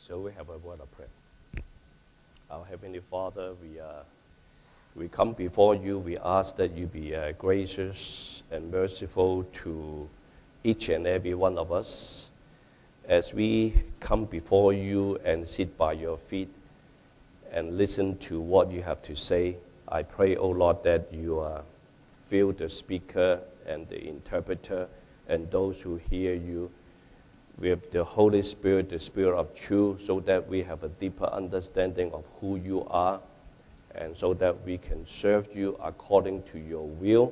So we have a word of prayer. Our Heavenly Father, we come before you. We ask that you be gracious and merciful to each and every one of us as we come before you and sit by your feet and listen to what you have to say. I pray, O Lord, that you fill the speaker and the interpreter and those who hear you with the Holy Spirit, the Spirit of truth, so that we have a deeper understanding of who you are, and so that we can serve you according to your will,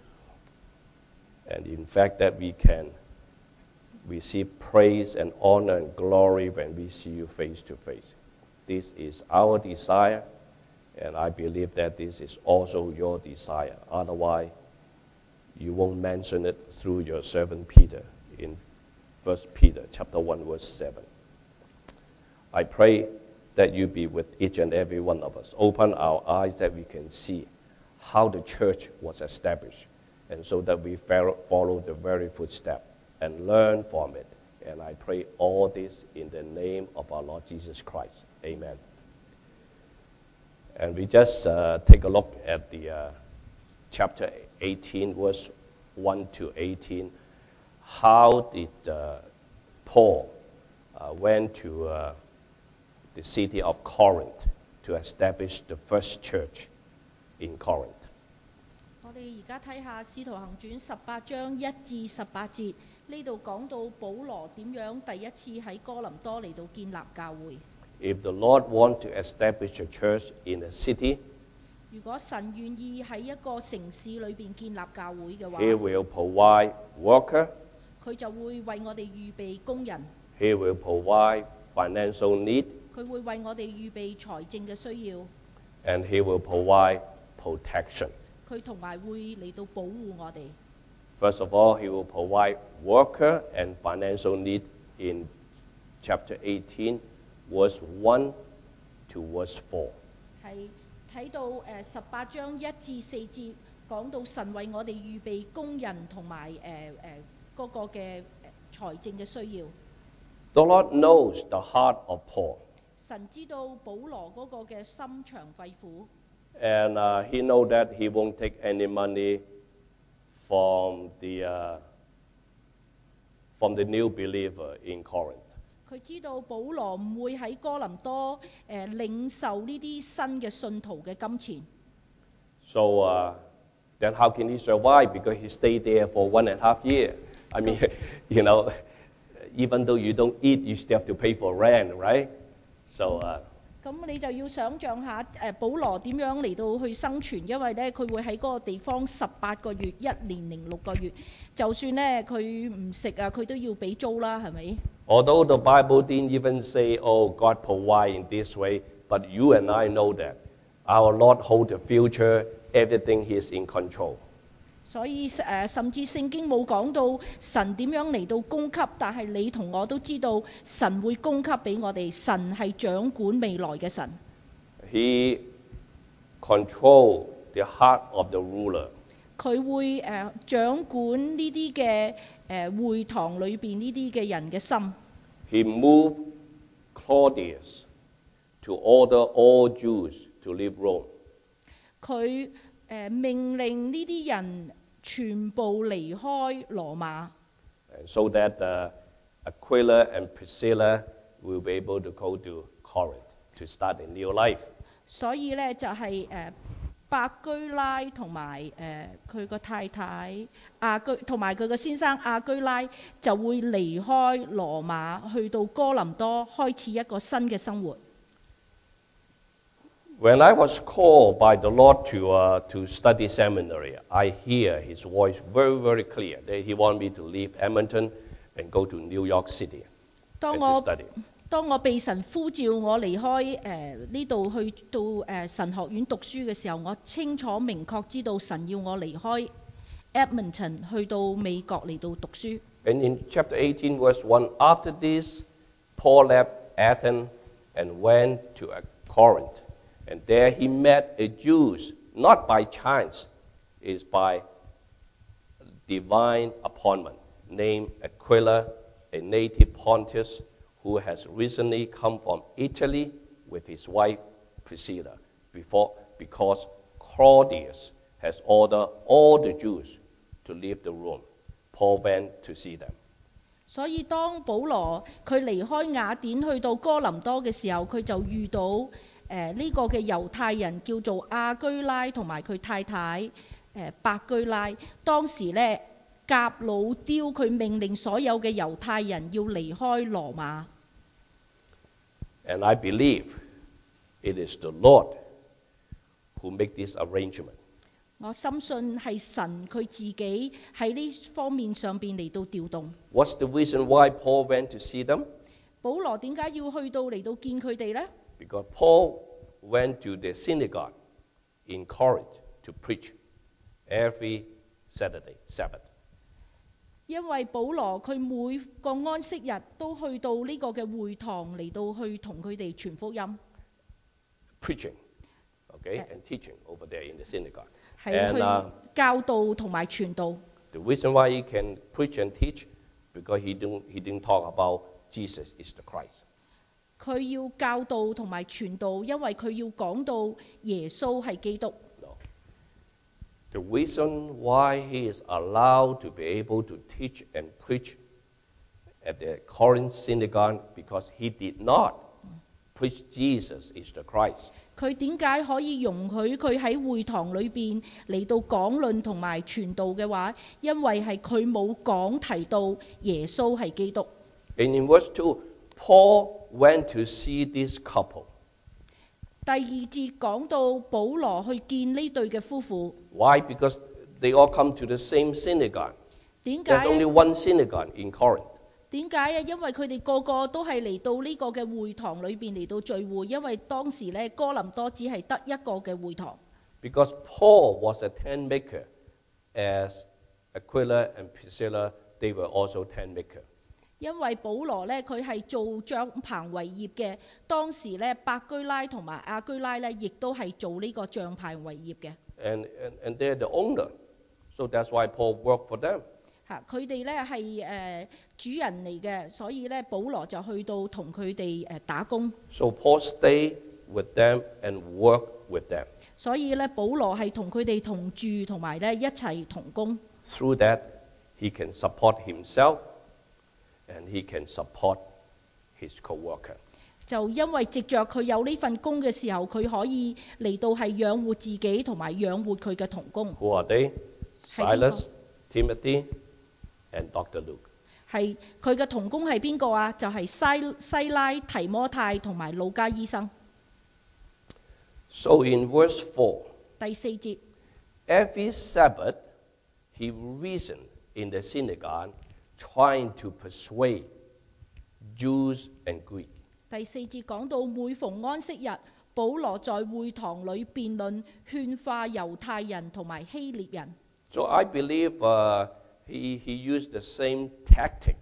and in fact that we can receive praise and honor and glory when we see you face to face. This is our desire, and I believe that this is also your desire. Otherwise, you won't mention it through your servant Peter in 1 Peter chapter 1, verse 7. I pray that you be with each and every one of us. Open our eyes that we can see how the church was established, and so that we follow the very footstep and learn from it. And I pray all this in the name of our Lord Jesus Christ. Amen. And we just take a look at the chapter 18, verse 1 to 18. How did Paul went to the city of Corinth to establish the first church in Corinth? 我哋而家睇下《使徒行傳》18章1至18節，呢度講到保羅點樣第一次喺哥林多嚟到建立教會。 If the Lord want to establish a church in a city, 如果神願意喺一個城市裏邊建立教會嘅話， He will provide worker, 佢就會為我哋預備工人， He will provide financial need, 佢會為我哋預備財政嘅需要， and He will provide protection. 佢同埋會嚟到保護我哋。 First of all, He will provide worker and financial need in chapter 18, verse 1 to verse 4. 係睇到18章1至4節講到神為我哋預備工人同埋嗰個嘅財政嘅需要。 The Lord knows the heart of Paul, 神知道保羅嗰個嘅心腸肺腑， and He knows that He won't take any money from the new believer in Corinth. 佢知道保羅唔會喺哥林多領受呢啲新嘅信徒嘅金錢。 So then how can he survive? Because he stayed there for 1.5 years. I mean, you know, even though you don't eat, you still have to pay for rent, right? So 咁你就要想像下保羅點樣嚟到去生存，因為咧佢會喺嗰個地方18個月，1年零6個月，就算咧佢唔食啊，佢都要俾租啦，係咪？ although the Bible didn't even say, oh, God provide in this way, but you and I know that our Lord holds the future, everything He is in control. 所以甚至聖經冇講到神點樣嚟到供給，但係你同我都知道神會供給俾我哋，神係掌管未來嘅神。 He controls the heart of the ruler. 佢會掌管呢啲嘅會堂裏邊呢啲嘅人嘅心。 He moved Claudius to order all Jews to leave Rome. 佢命令呢啲人全部離開羅馬， And so that Aquila and Priscilla will be able to go to Corinth to start a new life. 所以咧就係百居拉同埋佢個太太亞居同埋佢個先生亞居拉就會離開羅馬，去到哥林多開始一個新嘅生活。 When I was called by the Lord to study seminary, I hear His voice very, very clear that He wants me to leave Edmonton and go to New York City and to study. 當我被神呼召我離開呢度去到神學院讀書嘅時候，我清楚明確知道神要我離開 Edmonton 去到美國嚟到讀書。 And in chapter 18, verse 1, after this, Paul left Athens and went to Corinth. And there he met a Jews, not by chance, it's by divine appointment, named Aquila, a native Pontus, who has recently come from Italy with his wife Priscilla, because Claudius has ordered all the Jews to leave the room. Paul went to see them. 所以當保羅佢離開雅典去到哥林多嘅時候，佢就遇到呢個嘅猶太人叫做亞居拉同埋佢太太百居拉。當時呢，革老丟佢命令所有嘅猶太人要離開羅馬。 And I believe it is the Lord who make this arrangement. 我深信係神佢自己喺呢方面上邊嚟到調動。 What's the reason why Paul went to see them? 保羅點解要去到嚟到見佢哋呢？ Because Paul went to the synagogue in Corinth to preach every Sabbath. 因為保羅佢每個安息日都去到呢個嘅會堂嚟到去同佢哋傳福音。 Preaching, okay, and teaching over there in the synagogue. 係去教導同埋傳道。 The reason why he can preach and teach, because he didn't talk about Jesus is the Christ. 佢要教導同埋傳道，因為佢要講到耶穌係基督。 No. The reason why he is allowed to be able to teach and preach at the Corinth synagogue, because he did not preach Jesus is the Christ. 佢點解可以容許佢喺會堂裏邊嚟到講論同埋傳道嘅話？因為係佢冇講提到耶穌係基督。 And in verse 2, Paul went to see this couple. 第二節講到保羅去見呢對嘅夫婦。 Why? Because they all come to the same synagogue. 點解 There's only one synagogue in Corinth. 點解啊？因為佢哋個個都係嚟到呢個嘅會堂裏邊嚟到聚會，因為當時咧哥林多只係得一個嘅會堂。 Because Paul was a tent maker, as Aquila and Priscilla, they were also tent maker. 因為保羅咧佢係做帳棚為業嘅，當時咧百居拉同埋亞居拉咧亦都係做呢個帳棚為業嘅。 And they're the owner, so that's why Paul worked for them. 佢哋咧係主人嚟嘅，所以咧保羅就去到同佢哋打工。 So Paul stayed with them and worked with them. 所以咧保羅係同佢哋同住，同埋咧一齊同工。 Through that, he can support himself and he can support his co-worker. 就因為藉着佢有呢份工嘅時候，佢可以嚟到係養活自己同埋養活佢嘅同工。 Who are they? Silas, Timothy, and Dr. Luke. 係佢嘅同工係邊個啊？就係西拉、提摩太同埋路加醫生。 So in verse 4, 第四節， every Sabbath he reasoned in the synagogue, trying to persuade Jews and Greeks. 第四節講到每逢安息日，保羅在會堂裏辯論，勸化猶太人同埋希臘人。 So I believe he used the same tactic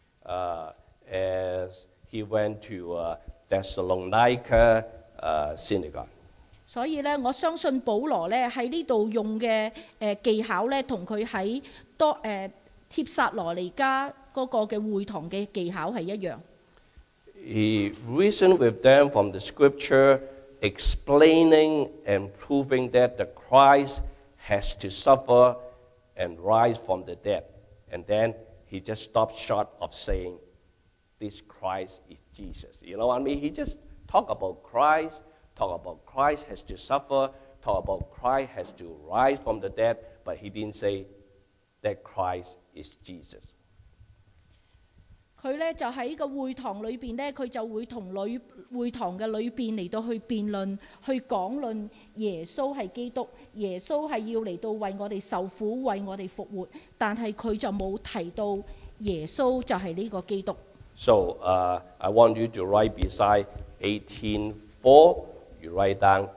as he went to Thessalonica synagogue. 所以咧，我相信保羅咧喺呢度用嘅技巧咧，同佢喺帖撒羅尼迦嗰個嘅會堂嘅技巧係一樣。 He reasoned with them from the scripture, explaining and proving that the Christ has to suffer and rise from the dead. And then he just stopped short of saying, this Christ is Jesus. You know what I mean? He just talked about Christ has to suffer, talk about Christ has to rise from the dead, but he didn't say that Christ is Jesus. 佢咧就喺個會堂裏邊咧，佢就會同會堂嘅裏邊嚟到去辯論，去講論耶穌係基督，耶穌係要嚟到為我哋受苦，為我哋復活，但係佢就冇提到耶穌就係呢個基督。 So I want you to write beside 18:4, you write down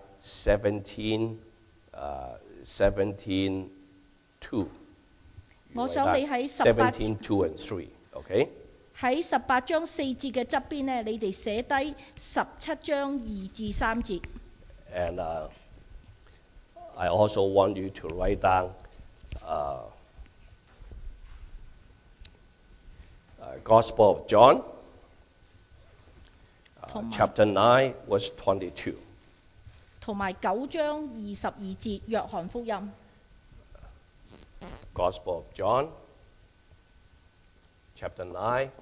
17:2. 我想你喺18 17:2 and 3, okay? 喺18章4節嘅側邊咧，你哋寫低17章2至3節。 And I also want you to write down Gospel of John, chapter 9, verse 22. 同埋9章22節約翰福音。 Gospel of John, chapter 9,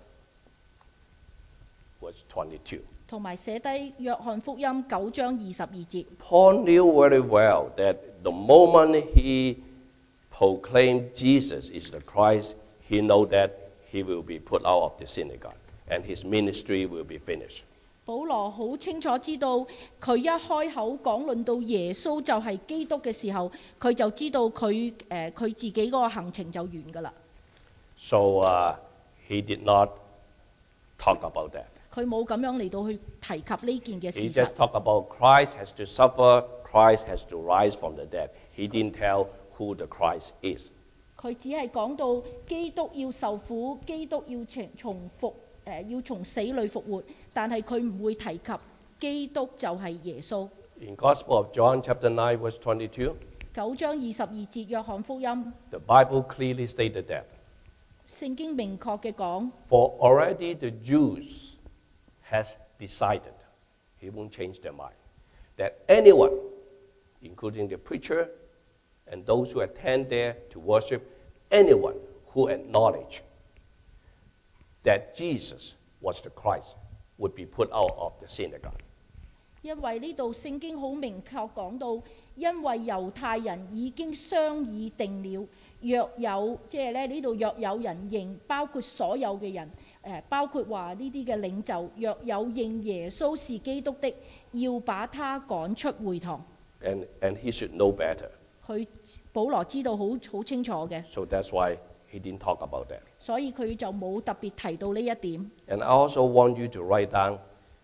verse 22. 同埋寫低約翰福音9章22節。 Paul knew very well that the moment he proclaimed Jesus is the Christ, he knew that he will be put out of the synagogue and his ministry will be finished. 保羅好清楚知道，佢一開口講論到耶穌就係基督嘅時候，佢就知道佢自己嗰個行程就完㗎啦。 So he did not talk about that. 佢冇咁樣嚟到去提及呢件嘅 He 事 just 實。 talked about Christ has to suffer, Christ has to rise from the dead. He didn't tell who the Christ is. 佢只係講到基督要受苦，基督要要從死裏復活，但係佢唔會提及基督就係耶穌。 In Gospel of John, chapter 9, verse 22, 9章22節約翰福音， the Bible clearly stated that. 聖經明確嘅講， For already the Jews has decided, he won't change their mind, that anyone, including the preacher and those who attend there to worship, anyone who acknowledge that Jesus was the Christ would be put out of the synagogue. 因為呢度聖經好明確講到，因為猶太人已經商議定了，若有即係咧呢度若有人認，包括所有嘅人，包括話呢啲嘅領袖，若有認耶穌是基督的，要把他趕出會堂。 And he should know better. 佢保羅知道好清楚嘅， So that's why he didn't talk about that. 所以佢就冇特別提到呢一點。 And I also want you to write down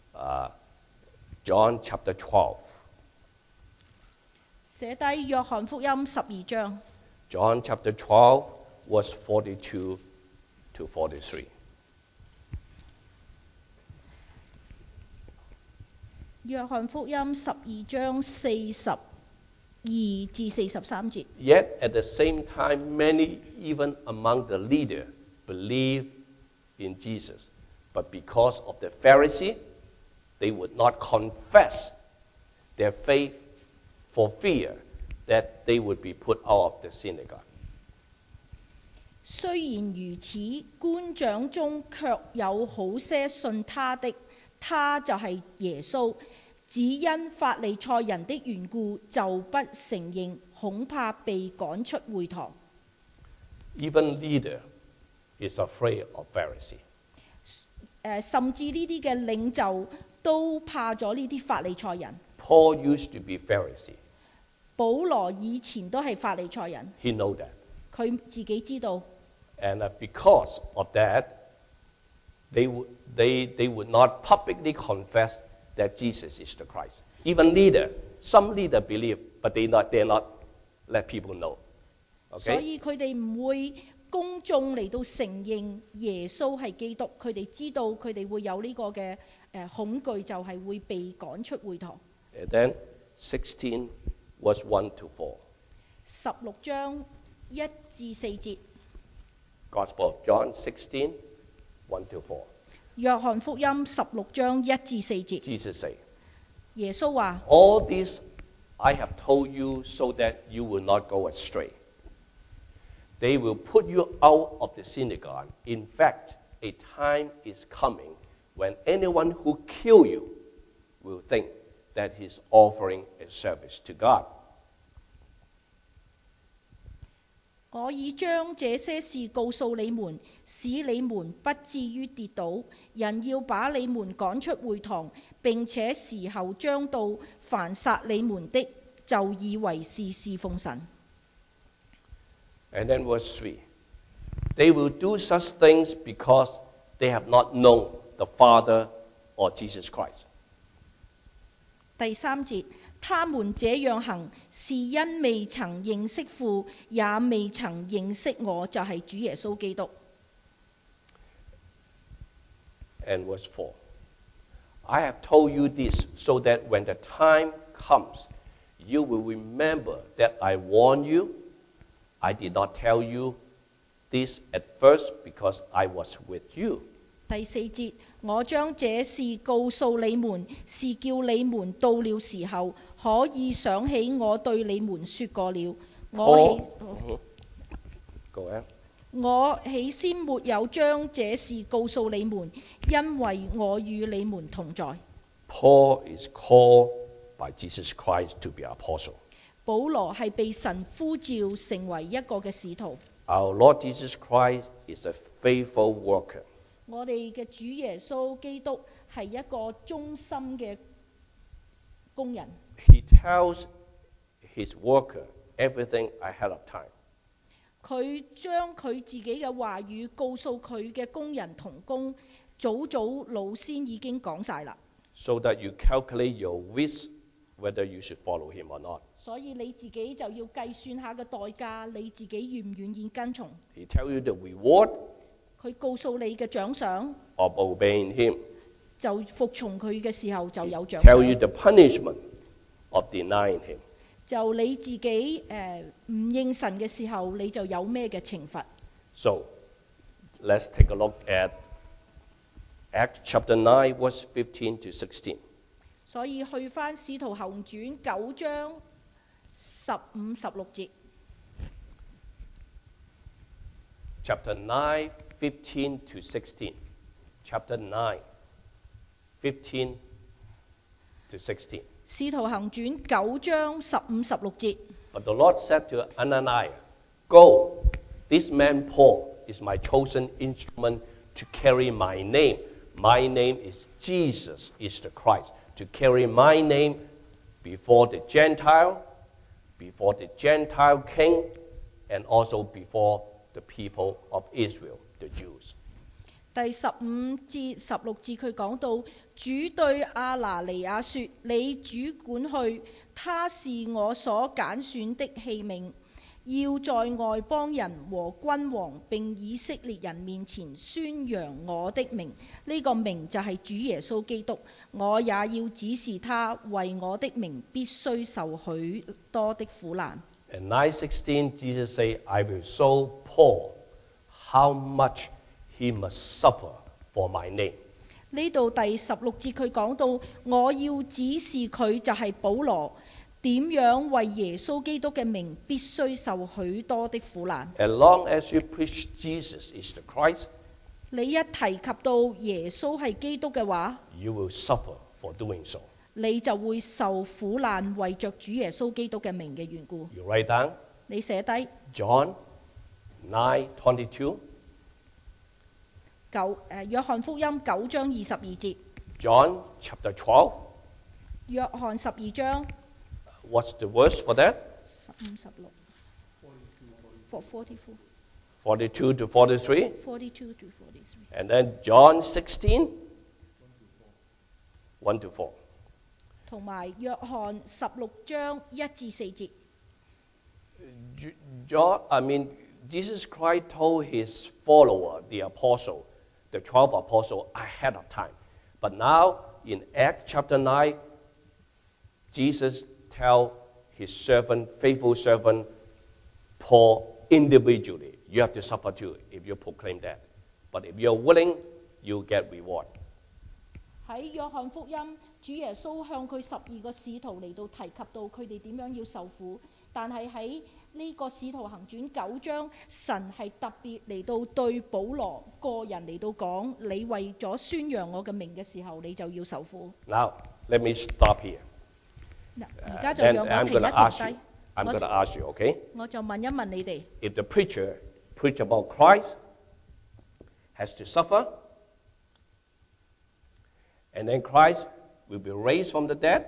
John chapter 12. 寫低約翰福音12章， John chapter 12, verse 42 to 43. 約翰福音12章42至43節。 Yet at the same time, many, even among the leader, believed in Jesus. But because of the Pharisee, they would not confess their faith for fear that they would be put out of the synagogue. 雖然如此，官長中卻有好些信他的，他就係耶穌。只因法利賽人的緣故，就不承認，恐怕被趕出會堂。 Even leader is afraid of Pharisee. 甚至呢啲嘅領袖都怕咗呢啲法利賽人。 Paul used to be Pharisee. 保羅以前都係法利賽人， He know that. 佢自己知道。 And because of that, they would not publicly confess that Jesus is the Christ. Even some leader believe, but they not let people know. 所 Okay? 以佢哋唔會公眾嚟到承認耶穌係基督，佢哋知道佢哋會有呢個嘅恐懼，就係會被趕出會堂。 And then 16, verse 1 to 4. 16章1至4節， Gospel of John 16, 1 to 4. 約翰福音16章1至4節， Jesus said, 耶穌話： All this I have told you so that you will not go astray. They will put you out of the synagogue. In fact, a time is coming when anyone who kills you will think that he's offering a service to God. 我已將這些事告訴你們，使你們不至於跌倒。人要把你們趕出會堂，並且時候將到，凡殺你們的，就以為是侍奉神。 And then verse 3. They will do such things because they have not known the Father or Jesus Christ. 第3節，他們這樣行，是因未曾認識父，也未曾認識我，就係主耶穌基督。 And verse 4. I have told you this so that when the time comes, you will remember that I warned you. I did not tell you this at first because I was with you. 第4節， 我將這事告訴你們，是叫你們到了時候，可以想起我對你們說過了。我起先沒有將這事告訴你們，因為我與你們同在。 Paul is called by Jesus Christ to be an apostle. 保羅係被神呼召成為一個嘅使徒。 Our Lord Jesus Christ is a faithful worker. 我哋嘅主耶穌基督係一個忠心嘅工人。 He tells his worker everything ahead of time. 佢將佢自己嘅話語告訴佢嘅工人同工，早老先已經講晒啦。 So that you calculate your risk whether you should follow him or not. 所以你自己就要計算下嘅代價，你自己願唔願意跟從？ He tells you the reward 佢告訴你嘅獎賞， of obeying him. 就服從佢嘅時候就有獎 Tell you 賞。 the punishment of denying him. 就你自己唔應神嘅時候，你就有咩嘅懲罰？ So let's take a look at Acts chapter 9, verse 15 to 16. 所以去返《使徒行傳》9章15、16節。 Chapter 9, 15 to 16. Chapter 9, 15 to 16. 使徒行傳9章15、16節。 But the Lord said to Ananias, Go, this man Paul is my chosen instrument to carry my name. My name is Jesus, is the Christ. To carry my name before the Gentile king, and also before the people of Israel, the Jews. 第15至16節佢講到，主對亞拿尼亞說：你主管去，他是我所揀選的器皿，要在外邦人和君王並以色列人面前宣揚我的名。呢、個名就係主耶穌基督。我也要指示他，為我的名必須受許多的苦難。 In 9:16, Jesus said, I will show Paul how much he must suffer for my name. 呢度第16節佢講到，我要指示佢就係保羅點樣為耶穌基督嘅名必須受許多的苦難。 As long as you preach Jesus is the Christ, 你一提及到耶穌係基督嘅話， you will suffer for doing so. 你就會受苦難，為着主耶穌基督嘅名嘅緣故。 You write down 你寫低 John 9:22. 約翰福音9章22節。 John chapter 12. 約翰12章 What's the verse for that? 15、16。44 42 to 43. 42 to 43。 And then John 16, 1 to 4. 同埋約翰16章1至4節。 Jesus Christ told his follower, the apostle, the 12 apostles, ahead of time. But now in Acts chapter 9, Jesus tell his servant, faithful servant, Paul individually, you have to suffer too if you proclaim that. But if you're willing, you'll get reward. 喺約翰福音，主耶穌向佢12個使徒嚟到提及到佢哋點樣要受苦，但係喺呢個使徒行傳9章，神係特別嚟到對保羅個人嚟到講，你為咗宣揚我嘅名嘅時候，你就要受苦。 Now, let me stop here. 嗱，而家就讓我 I'm 停一 going to ask 停 you. 低， I'm going to ask you, okay? 我就問一問你哋， If the preacher preach about Christ, has to suffer, and then Christ will be raised from the dead,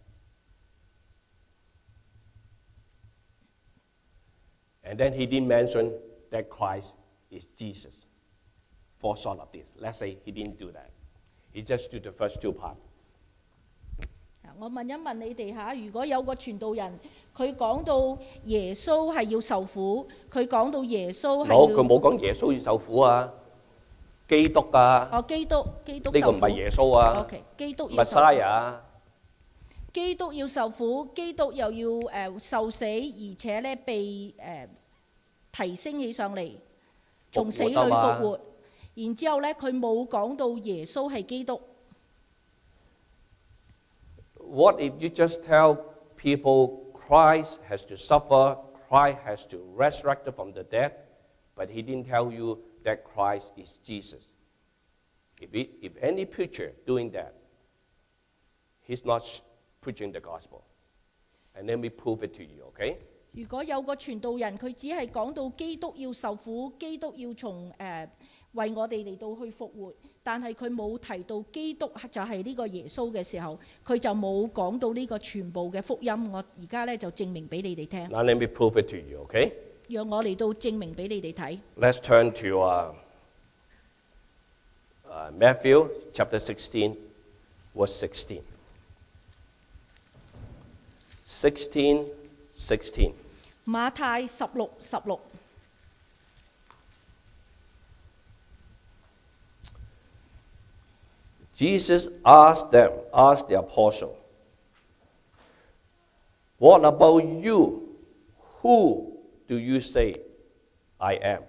and then he didn't mention that Christ is Jesus. Fall short of this. Let's say he didn't do that. He just did the first two parts. 我問一問你哋嚇，如果有個傳道人，佢講到耶穌係要受苦，佢講到耶穌係冇，佢要冇講耶穌要受苦啊，基督啊， 哦基督呢個唔係耶穌啊， OK， 基督要受苦。 Messiah 啊， 基督要受苦，基督又要受死，而且咧被提升起上嚟，從死裏復活， 然之後呢，佢冇講到耶穌係基督。 What if you just tell people Christ has to suffer, Christ has to resurrect from the dead, but he didn't tell you that Christ is Jesus? If any preacher doing that, he's not preaching the gospel. And let me prove it to you, okay? 如果有個傳道人，佢只係講到基督要受苦，基督要為我哋嚟到去復活，但係佢冇提到基督就係呢個耶穌嘅時候，佢就冇講到呢個全部嘅福音。我而家呢就證明俾你哋聽。 Now let me prove it to you, okay? 讓我嚟到證明俾你哋睇。 Let's turn to Matthew chapter 16, verse 16. 16:16. 馬太16:16。 Jesus asked the apostle, "What about you? Who do you say I am?"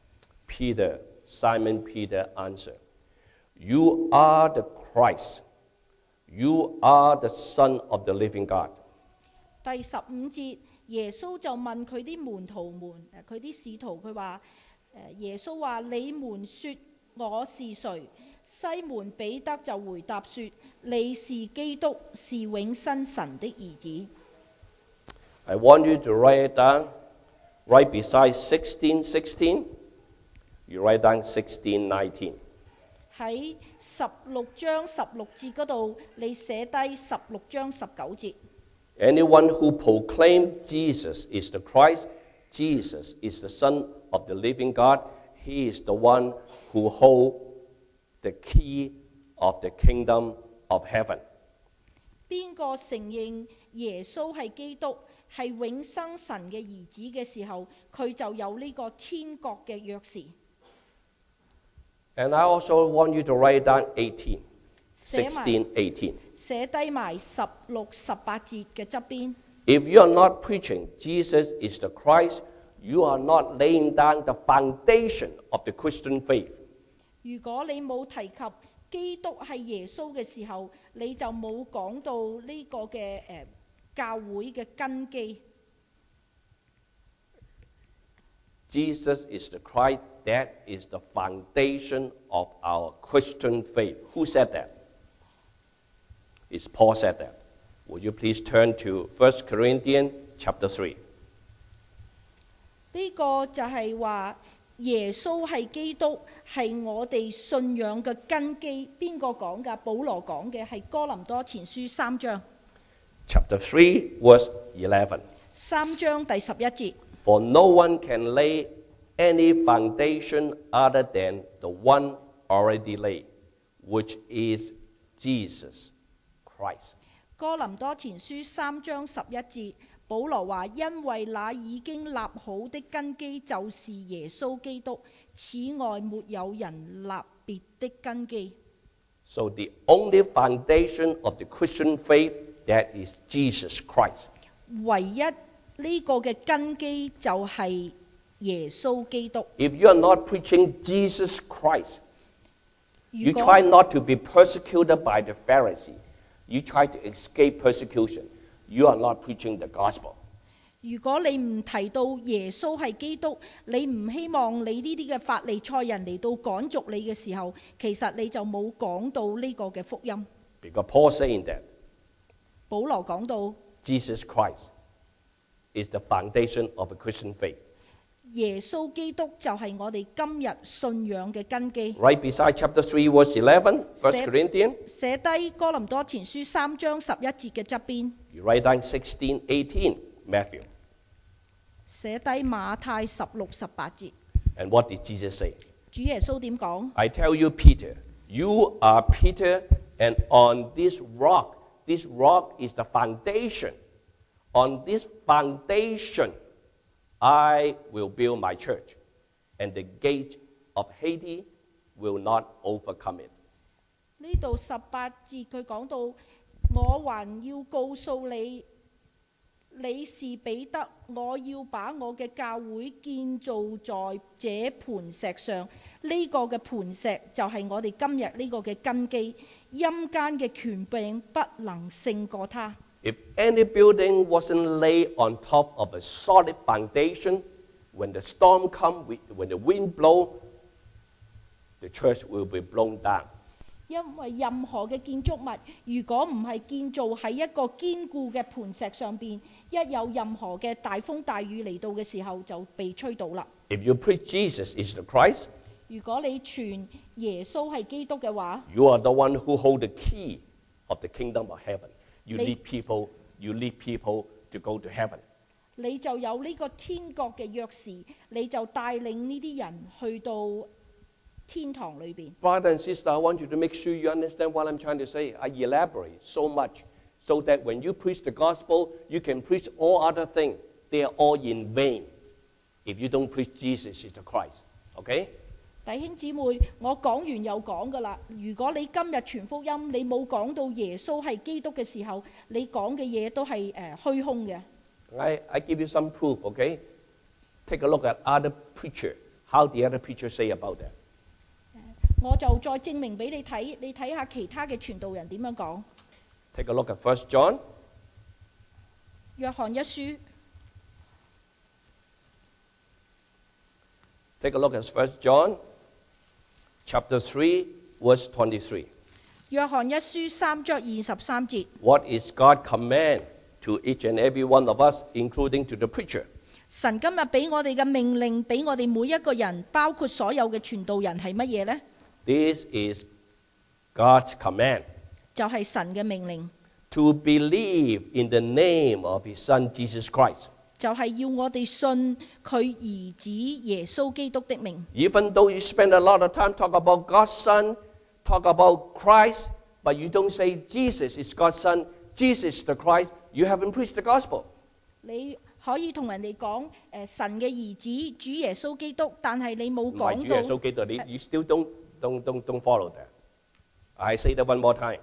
Simon Peter answered, "You are the Christ. You are the Son of the living God." 第15節，耶穌就問佢啲門徒們，佢啲使徒，佢話：耶穌話：你們說我是誰？西門彼得就回答說：你是基督，是永生神的兒子。 I want you to write it down right beside 16:16. You write down 16:19. 喺16章16節嗰度，你寫低16章19節。 Anyone who proclaims Jesus is the Christ, Jesus is the Son of the living God, he is the one who holds the key of the kingdom of heaven. 邊個承認耶穌係基督，係永生神嘅兒子嘅時候，佢就有呢個天國嘅鑰匙。 And I also want you to write down 18. 16:18. 寫低埋16、18節嘅側邊。 If you are not preaching Jesus is the Christ, you are not laying down the foundation of the Christian faith. 如果你冇提及基督係耶穌嘅時候，你就冇講到呢個嘅教會嘅根基。 Jesus is the Christ, that is the foundation of our Christian faith. Who said that? It's Paul said that. Would you please turn to 1 Corinthians chapter 3. 呢個就係話耶穌係基督，係我哋信仰嘅根基。邊個講㗎？保羅講嘅係哥林多前書3章。 Chapter 3, verse 11. 3章第11節。 For no one can lay any foundation other than the one already laid, which is Jesus Christ. 哥林多前書3章11節，保羅話：因為那已經立好的根基就是耶穌基督，此外沒有人立別的根基。 So the only foundation of the Christian faith, that is Jesus Christ. 唯一呢個嘅根基就係耶穌基督。 If you are not preaching Jesus Christ, you try not to be persecuted by the Pharisees. You try to escape persecution. You are not preaching the gospel. 如果你唔提到耶穌係基督，你唔希望你呢啲嘅法利賽人嚟到趕逐你嘅時候，其實你就冇講到呢個嘅福音。 Because Paul saying that 保羅講到 Jesus Christ is the foundation of a Christian faith. 耶穌基督就係我哋今日信仰嘅根基。 Right beside chapter 3, verse 11, 1 Corinthians. 寫低哥林多前書3章11節嘅側邊。 You write down 16:18, Matthew. 寫低馬太16、18節。 And what did Jesus say? 主耶穌點講？ I tell you, Peter, you are Peter, and on this rock is the foundation. On this foundation, I will build my church, and the gate of Hades will not overcome it. 呢度18節佢講到，我還要告訴你， 你是彼得，我要把我嘅教會建造在這磐石上。呢、個嘅磐石就係我哋今日呢個嘅根基，陰間嘅權柄不能勝過它。 If any building wasn't laid on top of a solid foundation, when the storm comes, when the wind blows, the church will be blown down. 因為任何嘅建築物，如果唔係建造喺一個堅固嘅磐石上邊，一有任何嘅大風大雨嚟到嘅時候，就被吹倒啦。 If you preach Jesus is the Christ, 如果你傳耶穌係基督嘅話， you are the one who hold the key of the kingdom of heaven. You lead people to go to heaven. 你就有呢個天國嘅鑰匙，你就帶領呢啲人去到天堂裏邊。 Brother and sister, I want you to make sure you understand what I'm trying to say. I elaborate so much so that when you preach the gospel, you can preach all other things. They are all in vain if you don't preach Jesus is the Christ. Okay? 弟兄姊妹，我講完又講噶啦。如果你今日傳福音，你冇講到耶穌係基督嘅時候，你講嘅嘢都係虛空嘅。 I give you some proof, okay? Take a look at other preacher, how the other preachers say about that. 我就再證明俾你睇，你睇下其他嘅傳道人點樣講。 Take a look at 1 John. 約翰一書。 Take a look at 1 John, chapter 3, verse 23. 約翰一書3章23節。 What is God's command to each and every one of us, including to the preacher? 神今日俾我哋嘅命令，俾我哋每一個人，包括所有嘅傳道人係乜嘢呢？ This is God's command. 就係神嘅命令。 To believe in the name of His Son Jesus Christ. 就係要我哋信佢兒子耶穌基督的名。 Even though you spend a lot of time talk about God's Son, talk about Christ, but you don't say Jesus is God's Son, Jesus is the Christ, you haven't preached the gospel. 你可以同人哋講神嘅兒子主耶穌基督，但係你冇唔係講主耶穌基督，you still don't follow that. I say that one more time.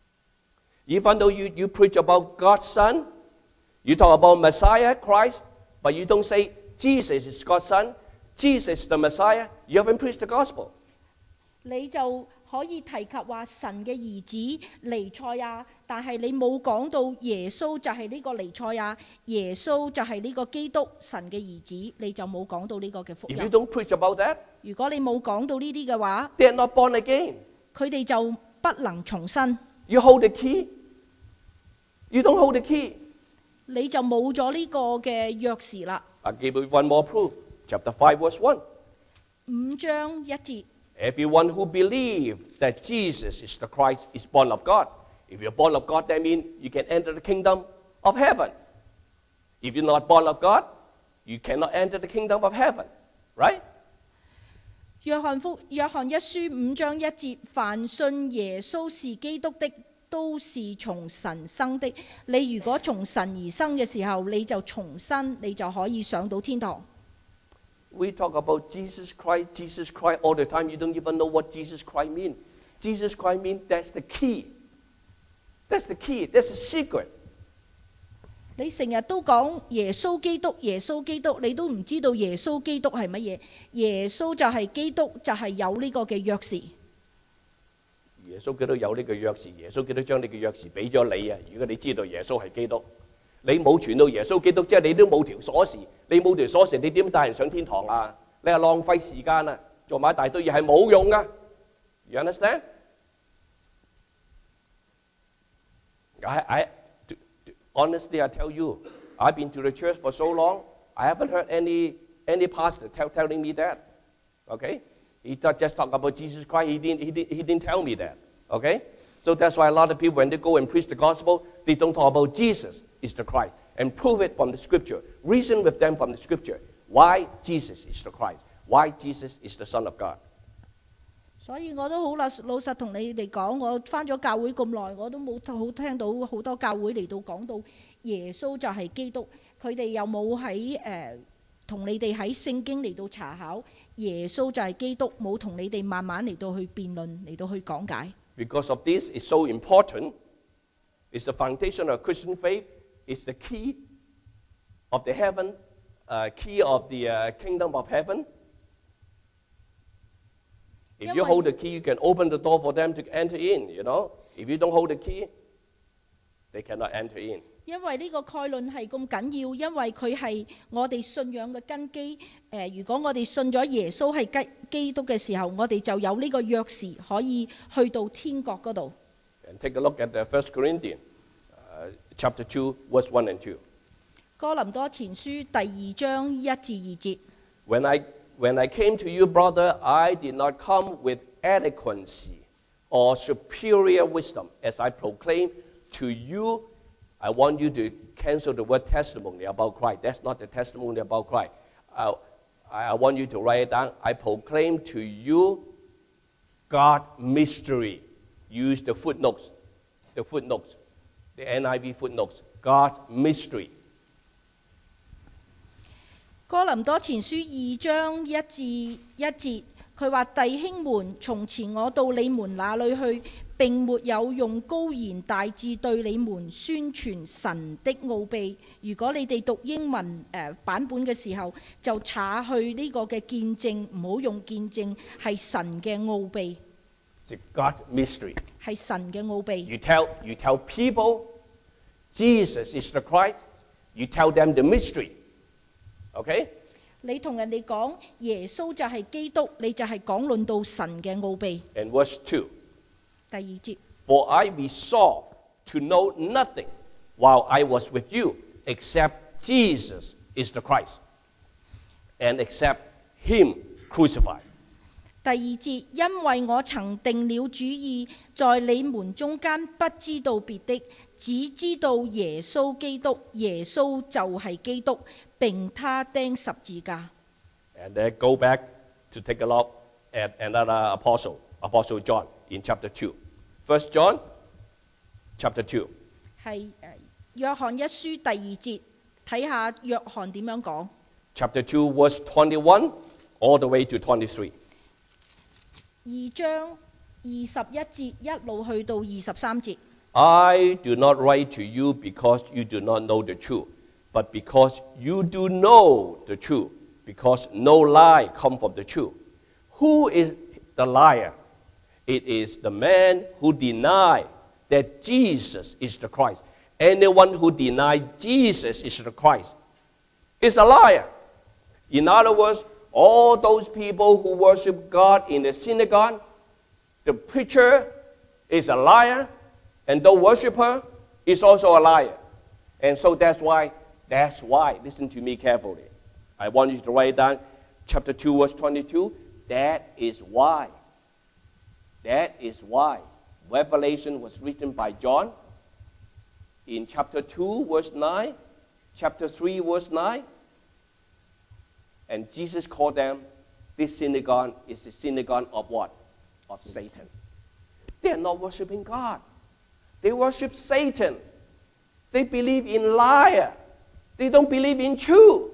Even though you preach about God's Son, you talk about Messiah, Christ, but you don't say Jesus is God's Son, Jesus is the Messiah, you haven't preached the gospel. 你就可以提及話神嘅兒子彌賽亞，但係你冇講到耶穌就係呢個彌賽亞，耶穌就係呢個基督神嘅兒子，你就冇講到呢個嘅福 If you 音。 don't preach about that, 如果你冇講到呢啲嘅話， they are not born again. 佢哋就不能重生， You hold the key, you don't hold the key. 你就冇咗呢個嘅鑰匙啦。 I'll give you one more proof. Chapter 5, verse 1. 5章1節。 Everyone who believes that Jesus is the Christ is born of God. If you're born of God, that means you can enter the kingdom of heaven. If you're not born of God, you cannot enter the kingdom of heaven. Right? 約翰一書5章1節，凡信耶穌是基督的，都是從神生的。你如果從神而生嘅時候，你就重生，你就可以上到天堂。 We talk about Jesus Christ all the time. You don't even know what Jesus Christ means. Jesus Christ means that's the key. That's the key. That's the secret. 你成日都講耶穌基督，耶穌基督，你都唔知道耶穌基督係乜嘢。耶穌就係基督，就係有呢個嘅鑰匙。 耶穌基督有呢個鑰匙，耶穌基督將呢個鑰匙俾咗你啊！如果你知道耶穌係基督，你冇傳到耶穌基督，即係你都冇條鎖匙，你冇條鎖匙，你點帶人上天堂啊？你係浪費時間啊！做埋一大堆嘢係冇用噶。You understand? Honestly, I tell you, I've been to the church for so long, I haven't heard any pastor telling me that. Okay? He just talk about Jesus Christ. He didn't tell me that. Okay? So that's why a lot of people, when they go and preach the gospel, they don't talk about Jesus is the Christ and prove it from the scripture. Reason with them from the scripture why Jesus is the Christ, why Jesus is the Son of God. 所以我都好老實同你哋講，我返咗教會咁耐，我都冇好聽到好多教會嚟到講到耶穌就係基督，佢哋有冇喺同你哋喺聖經嚟到查考耶穌就係基督，冇同你哋慢慢嚟到去辯論，嚟到去講解。 Because of this, it's so important. It's the foundation of Christian faith. It's the key of the heaven, key of the kingdom of heaven. If you hold the key, you can open the door for them to enter in, you know. If you don't hold the key, they cannot enter in. 因為呢個概論係咁緊要，因為佢係我哋信仰嘅根基。如果我哋信咗耶穌係基督嘅時候，我哋就有呢個鑰匙可以去到天國嗰度。 And take a look at the 1 Corinthians, chapter 2, verse 1 and 2. 哥林多前書第2章1至2節。 When I came to you, brother, I did not come with eloquence or superior wisdom. As I proclaimed to you, I want you to cancel the word testimony about Christ. That's not the testimony about Christ. I want you to write it down. I proclaim to you God mystery. Use the footnotes, the NIV footnotes. God mystery. 哥林多前書2章1至1節，佢話：弟兄們，從前我到你們那裏去，並沒有用高言大智對你們宣傳神的奧秘。如果你哋讀英文版本嘅時候，就查去呢個嘅見證，唔好用見證，係神嘅奧秘。 It's God's mystery. 係神嘅奧秘。 You tell people Jesus is the Christ. You tell them the mystery. Okay? 你同人哋講耶穌就係基督，你就係講論到神嘅奧秘。 And verse 2. 第二節。 For I resolved to know nothing while I was with you, except Jesus is the Christ, and except Him crucified. 第二節，因為我曾定了主意，在你們中間不知道別的，只知道耶穌基督，耶穌就係基督，並他釘十字架。 And then go back to take a look at another Apostle John in chapter 2. 1 John chapter 2. 係約翰一書第2節，睇下約翰點樣講。 Chapter 2 verse 21 all the way to 23. 2章21節一路去到23節。 I do not write to you because you do not know the truth, but because you do know the truth, because no lie comes from the truth. Who is the liar? It is the man who denies that Jesus is the Christ. Anyone who denies Jesus is the Christ is a liar. In other words, all those people who worship God in the synagogue, the preacher is a liar, and the worshiper is also a liar. And so that's why, listen to me carefully. I want you to write down chapter 2, verse 22. That is why Revelation was written by John in chapter 2, verse 9, chapter 3, verse 9. And Jesus called them, this synagogue is the synagogue of what? Of Satan. They are not worshiping God. They worship Satan. They believe in liar. They don't believe in truth.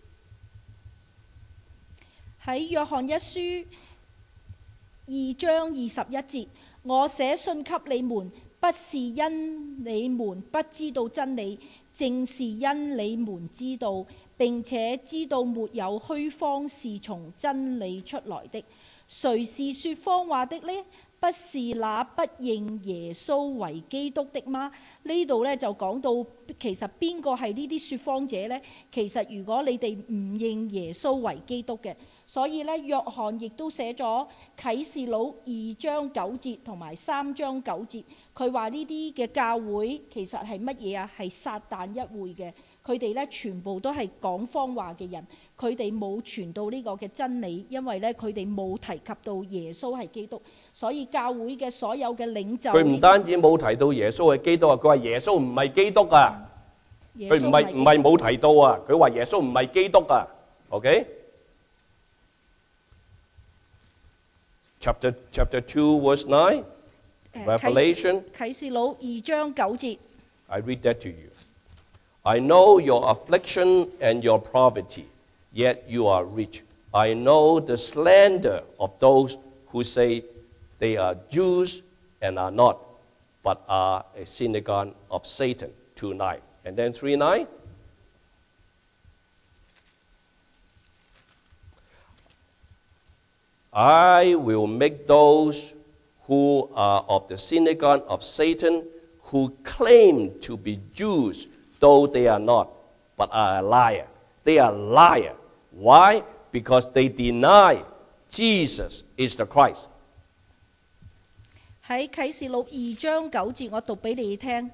喺約翰一書2章21節，我寫信給你們，不是因你們不知道真理，正是因你們知道，並且知道沒有虛謊是從真理出來的。誰是說謊話的呢？不是那不認耶穌為基督的嗎？呢度呢就講到其實邊個係呢啲說謊者呢？其實如果你哋唔認耶穌為基督嘅，所以呢約翰亦都寫咗啟示錄2章9節同埋3章9節，佢話呢啲嘅教會其實係乜嘢啊？係撒旦一會嘅，佢哋呢全部都係講謊話嘅人，佢哋冇傳到呢個嘅真理，因為呢佢哋冇提及到耶穌係基督，所以教會嘅所有嘅領袖， 佢唔單止冇提到耶穌係基督啊，佢話耶穌唔係基督啊，佢唔係冇提到啊，佢話耶穌唔係基督啊。OK？ Chapter 2 verse 9 Revelation 啟示錄2章9節。 I read that to you. I know your affliction and your poverty, yet you are rich. I know the slander of those who say they are Jews and are not, but are a synagogue of Satan. 2:9. And then 3:9. I will make those who are of the synagogue of Satan, who claim to be Jews, though they are not, but are a liar. They are liar. Why? Because they deny Jesus is the Christ. 喺啟示錄2章9節，我讀俾你聽。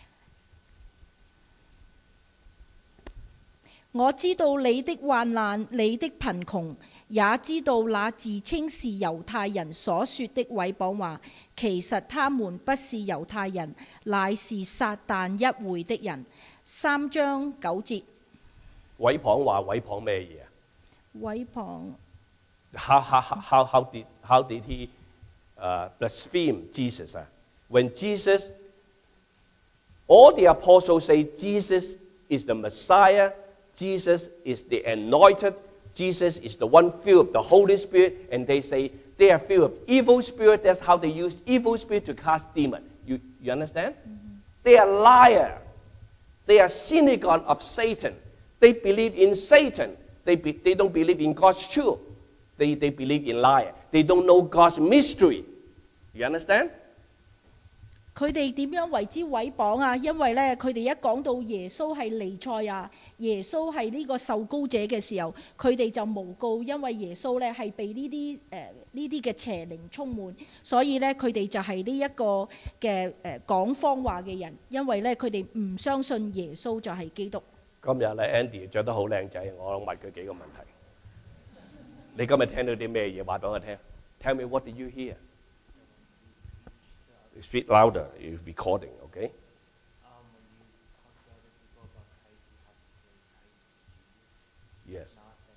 我知道你的患難，你的貧窮，也知道那自稱是猶太人所說的毀謗話，其實他們不是猶太人，乃是撒但一會的人。3章9節。 毀謗話毀謗咩嘢啊？ 毀謗。 How did he blaspheme Jesus? When Jesus, all the apostles say Jesus is the Messiah, Jesus is the anointed, Jesus is the one filled with the Holy Spirit, and they say they are filled with evil spirit. That's how they use evil spirit to cast demons. You understand? Mm-hmm. They are liars. They are synagogue of Satan. They believe in Satan. They don't believe in God's truth. They believe in liar. They don't know God's mystery. You understand? 佢哋點樣為之毀謗啊？因為咧，佢哋一講到耶穌係彌賽亞，耶穌係呢個受膏者嘅時候，佢哋就誣告，因為耶穌咧係被呢啲嘅邪靈充滿，所以咧佢哋就係呢一個嘅講謊話嘅人，因為咧佢哋唔相信耶穌就係基督。今日咧 Andy 着得好靚仔，我問佢幾個問題。你今日聽到啲咩嘢？話俾我聽。Tell me what did you hear? Speak louder. It's recording, okay? Yes.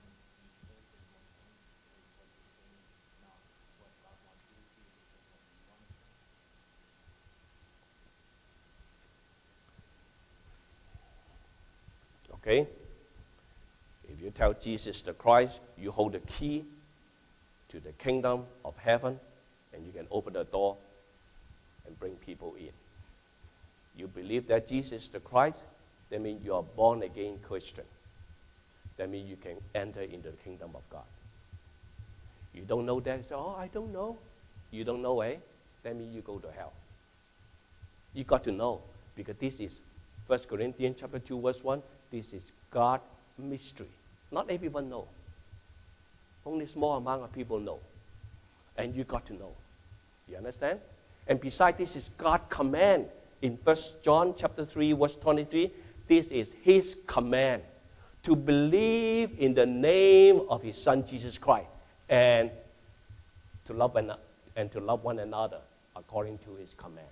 Okay? If you tell Jesus the Christ, you hold the key to the kingdom of heaven, and you can open the door and bring people in. You believe that Jesus is the Christ, that means you are born again Christian. That means you can enter into the kingdom of God. You don't know that, you say, oh, I don't know. You don't know, eh? That means you go to hell. You got to know, because this is 1 Corinthians chapter 2, verse 1. This is God's mystery. Not everyone knows. Only a small amount of people know. And you got to know. You understand? And besides, this is God's command. In 1 John chapter 3, verse 23, this is his command to believe in the name of his Son, Jesus Christ, and to love one another according to his command.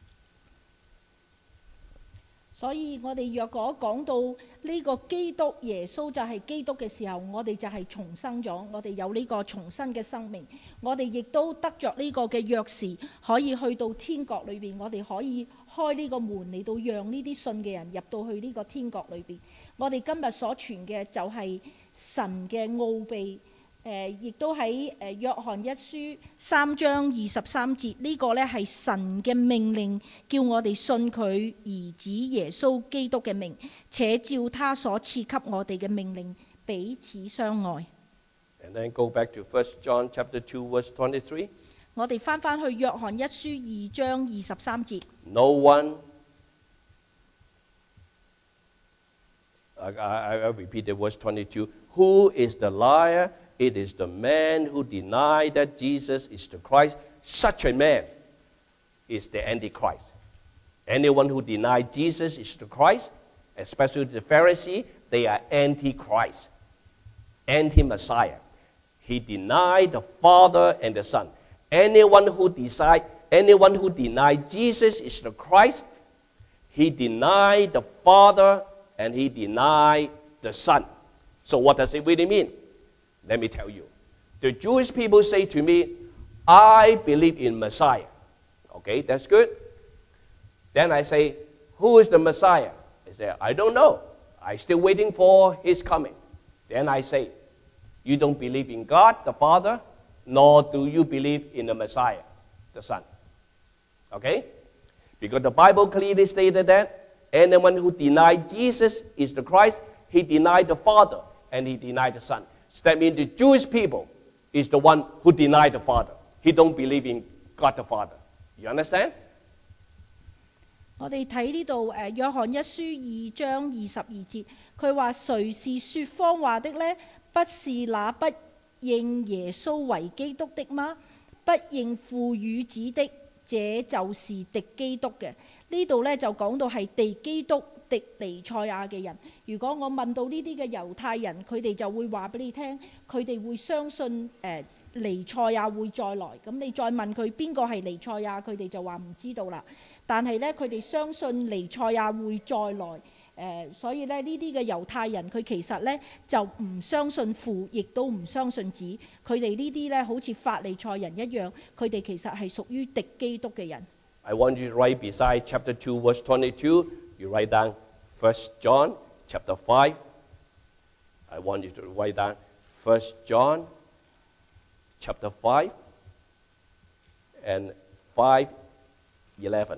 所以我哋若果講到呢個基督耶穌就係基督嘅時候，我哋就係重生咗，我哋有呢個重生嘅生命，我哋亦都得着呢個嘅鑰匙，可以去到天國裏邊，我哋可以開呢個門嚟到讓呢啲信嘅人入到去呢個天國裏邊。我哋今日所傳嘅就係神嘅奧秘。亦都喺約翰一書3章23節，呢個呢係神嘅命令，叫我哋信佢兒子耶穌基督嘅名，且照他所賜給我哋嘅命令彼此相愛。 And then go back to 1 John chapter 2, verse 23. 我哋翻去約翰一書2章23節。 No one, I repeat the verse 22. Who is the liar? It is the man who denied that Jesus is the Christ. Such a man is the Antichrist. Anyone who denied Jesus is the Christ, especially the Pharisee, they are Antichrist, anti-Messiah. He denied the Father and the Son. Anyone who denied Jesus is the Christ, he denied the Father and he denied the Son. So what does it really mean? Let me tell you. The Jewish people say to me, I believe in Messiah. Okay, that's good. Then I say, who is the Messiah? They say, I don't know. I'm still waiting for his coming. Then I say, you don't believe in God, the Father, nor do you believe in the Messiah, the Son. Okay? Because the Bible clearly stated that anyone who denied Jesus is the Christ, he denied the Father and he denied the Son. So that means the Jewish people, is the one who denied the Father. He don't believe in God the Father. You understand? 我哋睇呢度約翰一書2章22節，佢話誰是説謊話的呢？不是那不認耶穌為基督的嗎？不認父與子的，這就是敵基督嘅。呢度呢，就講到係敵基督、敵彌賽亞嘅人。如果我問到呢啲嘅猶太人，佢哋就會話俾你聽，佢哋會相信彌賽亞會再來。咁你再問佢邊個係彌賽亞，佢哋就話唔知道啦。但係呢，佢哋相信彌賽亞會再來。所以呢，呢啲嘅猶太人佢其實呢就唔相信父，亦都唔相信子。佢哋呢啲呢好似法利賽人一樣，佢哋其實係屬於敵基督嘅人。 I want you to write beside chapter 2, verse 22. You write down 1 John chapter 5. I want you to write down 1 John chapter 5 and 5:11.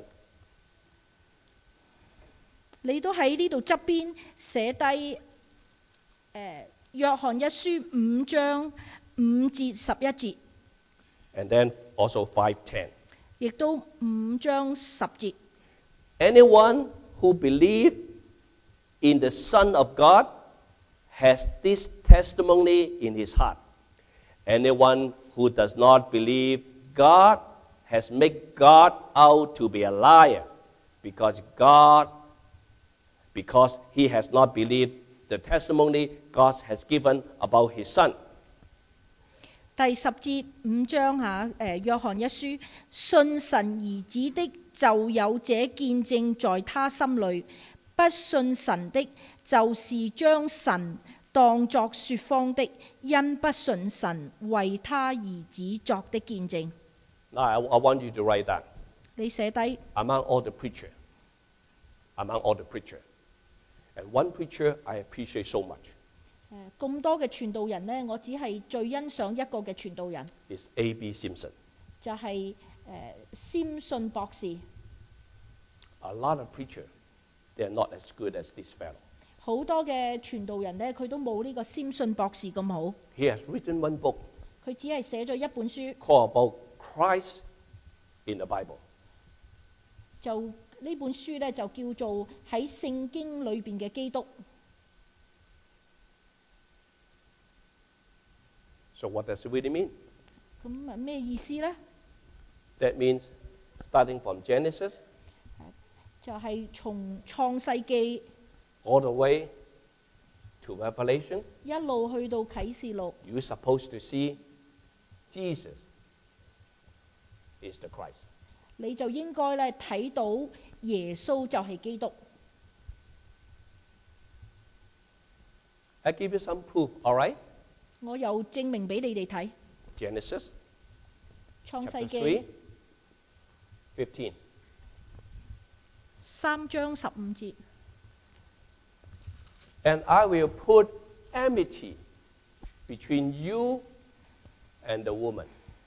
你都喺呢度側邊寫低約翰一書5章5節11節， And then also 5:10. 亦都5章10節。 Anyone who believes in the Son of God has this testimony in his heart. Anyone who does not believe God has made God out to be a liar, because he has not believed the testimony God has given about his Son. 第10節5章約翰一書，信神兒子的就有這見證在他心裏，不信神的，就是將神當作說謊的，因不信神為他兒子作的見證。 Now I want you to write that. 你寫低 Among all the preachers, and one preacher I appreciate so much 咁多嘅傳道人呢，我只係最欣賞一個嘅傳道人， is A.B. Simpson. 就係先信博士。 A lot of preachers, they are not as good as this fellow. 好多嘅傳道人呢，佢都冇呢個先信博士咁好。 He has written one book 佢只係寫咗一本書， called about Christ in the Bible. 就呢本書呢，就叫做喺聖經裏邊嘅基督。 So what does it really mean? 咁咩意思呢？ That means starting from Genesis 就係從創世記 all the way to Revelation, 一路去到啟示錄， you're supposed to see Jesus is the Christ. 你就應該咧睇到耶穌就係基督。 I give you some proof, all right? 我又證明俾你哋睇 Genesis 創 chapter 世記 3, 15. 3章15節。 And I will put enmity between you and the woman,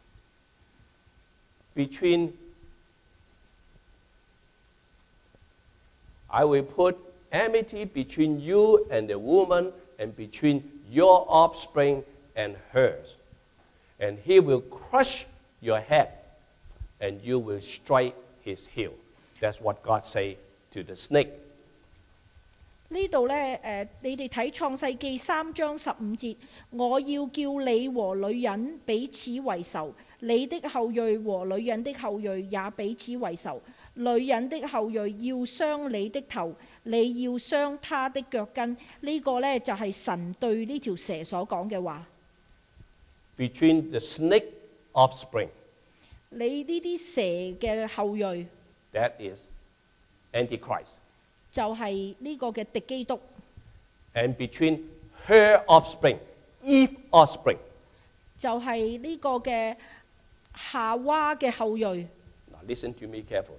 I will put enmity between you and the woman, and between your offspring and hers. And he will crush your head, and you will strike his heel. That's what God say to the snake. 呢度呢，你哋睇創世記3章15節，我要叫你和女人彼此為仇，你的後裔和女人的後裔也彼此為仇。女人的後裔要傷你的頭，你要傷她的腳跟。呢個呢，就係神對呢條蛇所講嘅話。 Between the snake offspring, 你呢啲蛇嘅後裔 that is Antichrist. 就係呢個嘅敵基督， And between her offspring, Eve offspring. 就係呢個嘅夏娃嘅後裔。 Now listen to me carefully.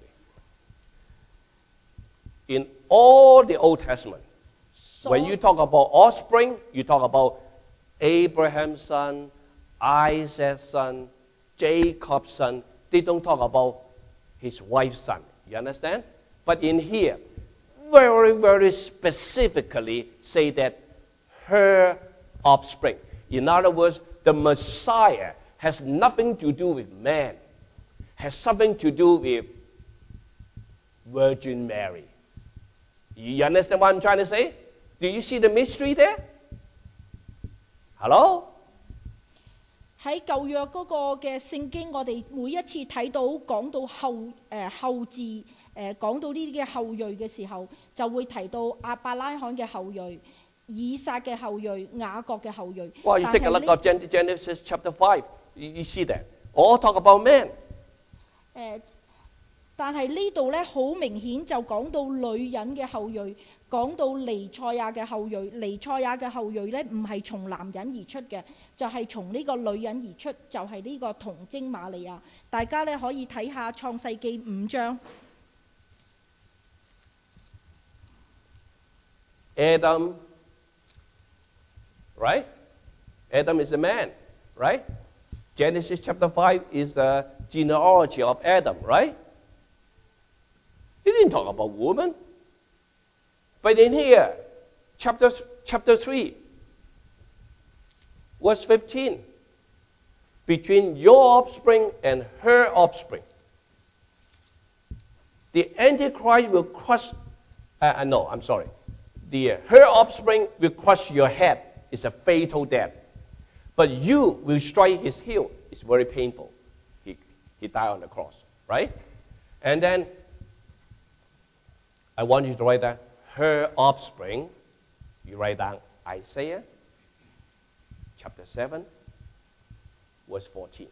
In all the Old Testament, when you talk about offspring, you talk about Abraham's son, Isaac's son, Jacob's son. They don't talk about his wife's son. You understand? But in here, very, very specifically say that her offspring. In other words, the Messiah has nothing to do with man, has something to do with Virgin Mary. You understand what I'm trying to say? Do you see the mystery there? Hello? 喺舊約嗰個嘅聖經，我哋每一次睇到講到後字講到呢啲嘅後裔嘅時候，就會提到亞伯拉罕嘅後裔、以撒嘅後裔、雅各嘅後裔。 Well, you take a look at Genesis chapter 5. You see that. All talk about man. 但係呢度咧好明顯就講到女人嘅後裔，講到彌賽亞嘅後裔。彌賽亞嘅後裔咧唔係從男人而出嘅，就係從呢個女人而出，就係呢個童貞瑪利亞。大家咧可以睇下創世記5章。 Adam, right? Adam is a man, right? Genesis chapter 5 is a genealogy of Adam, right? He didn't talk about woman. But in here, chapter 3, verse 15, between your offspring and her offspring, the Antichrist will crush, her offspring will crush your head. It's a fatal death. But you will strike his heel. It's very painful. He died on the cross, right? And then I want you to write down her offspring. You write down Isaiah chapter 7, verse 14.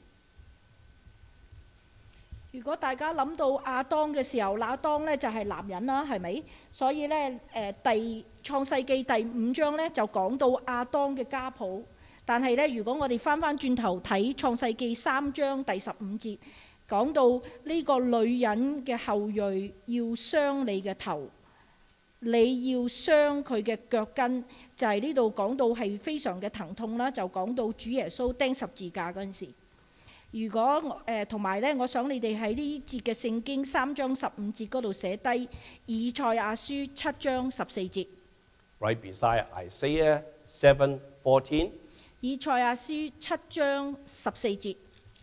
如果大家諗到亞當嘅時候，亞當咧就係男人啦，係咪？所以咧創世記第5章咧就講到亞當嘅家譜。但係咧，如果我哋翻轉頭睇創世記3章第15節，講到呢個女人嘅後裔要傷你嘅頭，你要傷佢嘅腳跟，就係呢度講到係非常嘅疼痛啦。就講到主耶穌釘十字架嗰陣時。如果同埋咧，我想你哋喺呢節嘅聖經3章15節嗰度寫低以賽亞書7章14節。 Right beside Isaiah 7:14. 以賽亞書7章14節。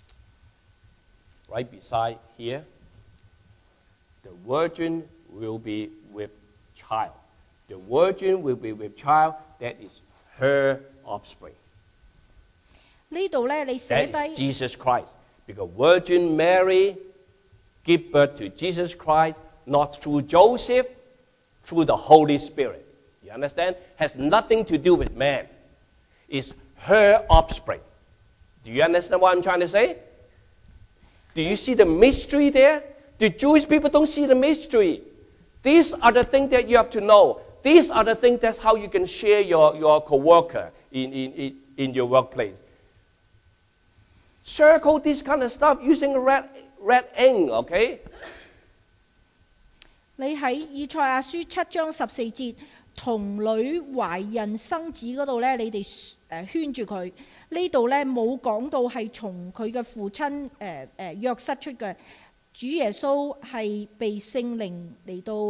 Right beside here, the virgin will be with child. The virgin will be with child. That is her offspring. 呢度咧，你寫低 That is Jesus Christ, because Virgin Mary gave birth to Jesus Christ not through Joseph, through the Holy Spirit. You understand? Has nothing to do with man. It's her offspring. Do you understand what I'm trying to say? Do you see the mystery there? The Jewish people don't see the mystery. These are the things that you have to know. These are the things that's how you can share your co-worker in your workplace. Circle this kind of stuff using red ink, okay? 你喺以賽亞書7章14節，童女懷孕生子嗰度咧，你哋圈住佢。呢度咧冇講到係從佢嘅父親約瑟出嘅。主耶穌係被聖靈嚟到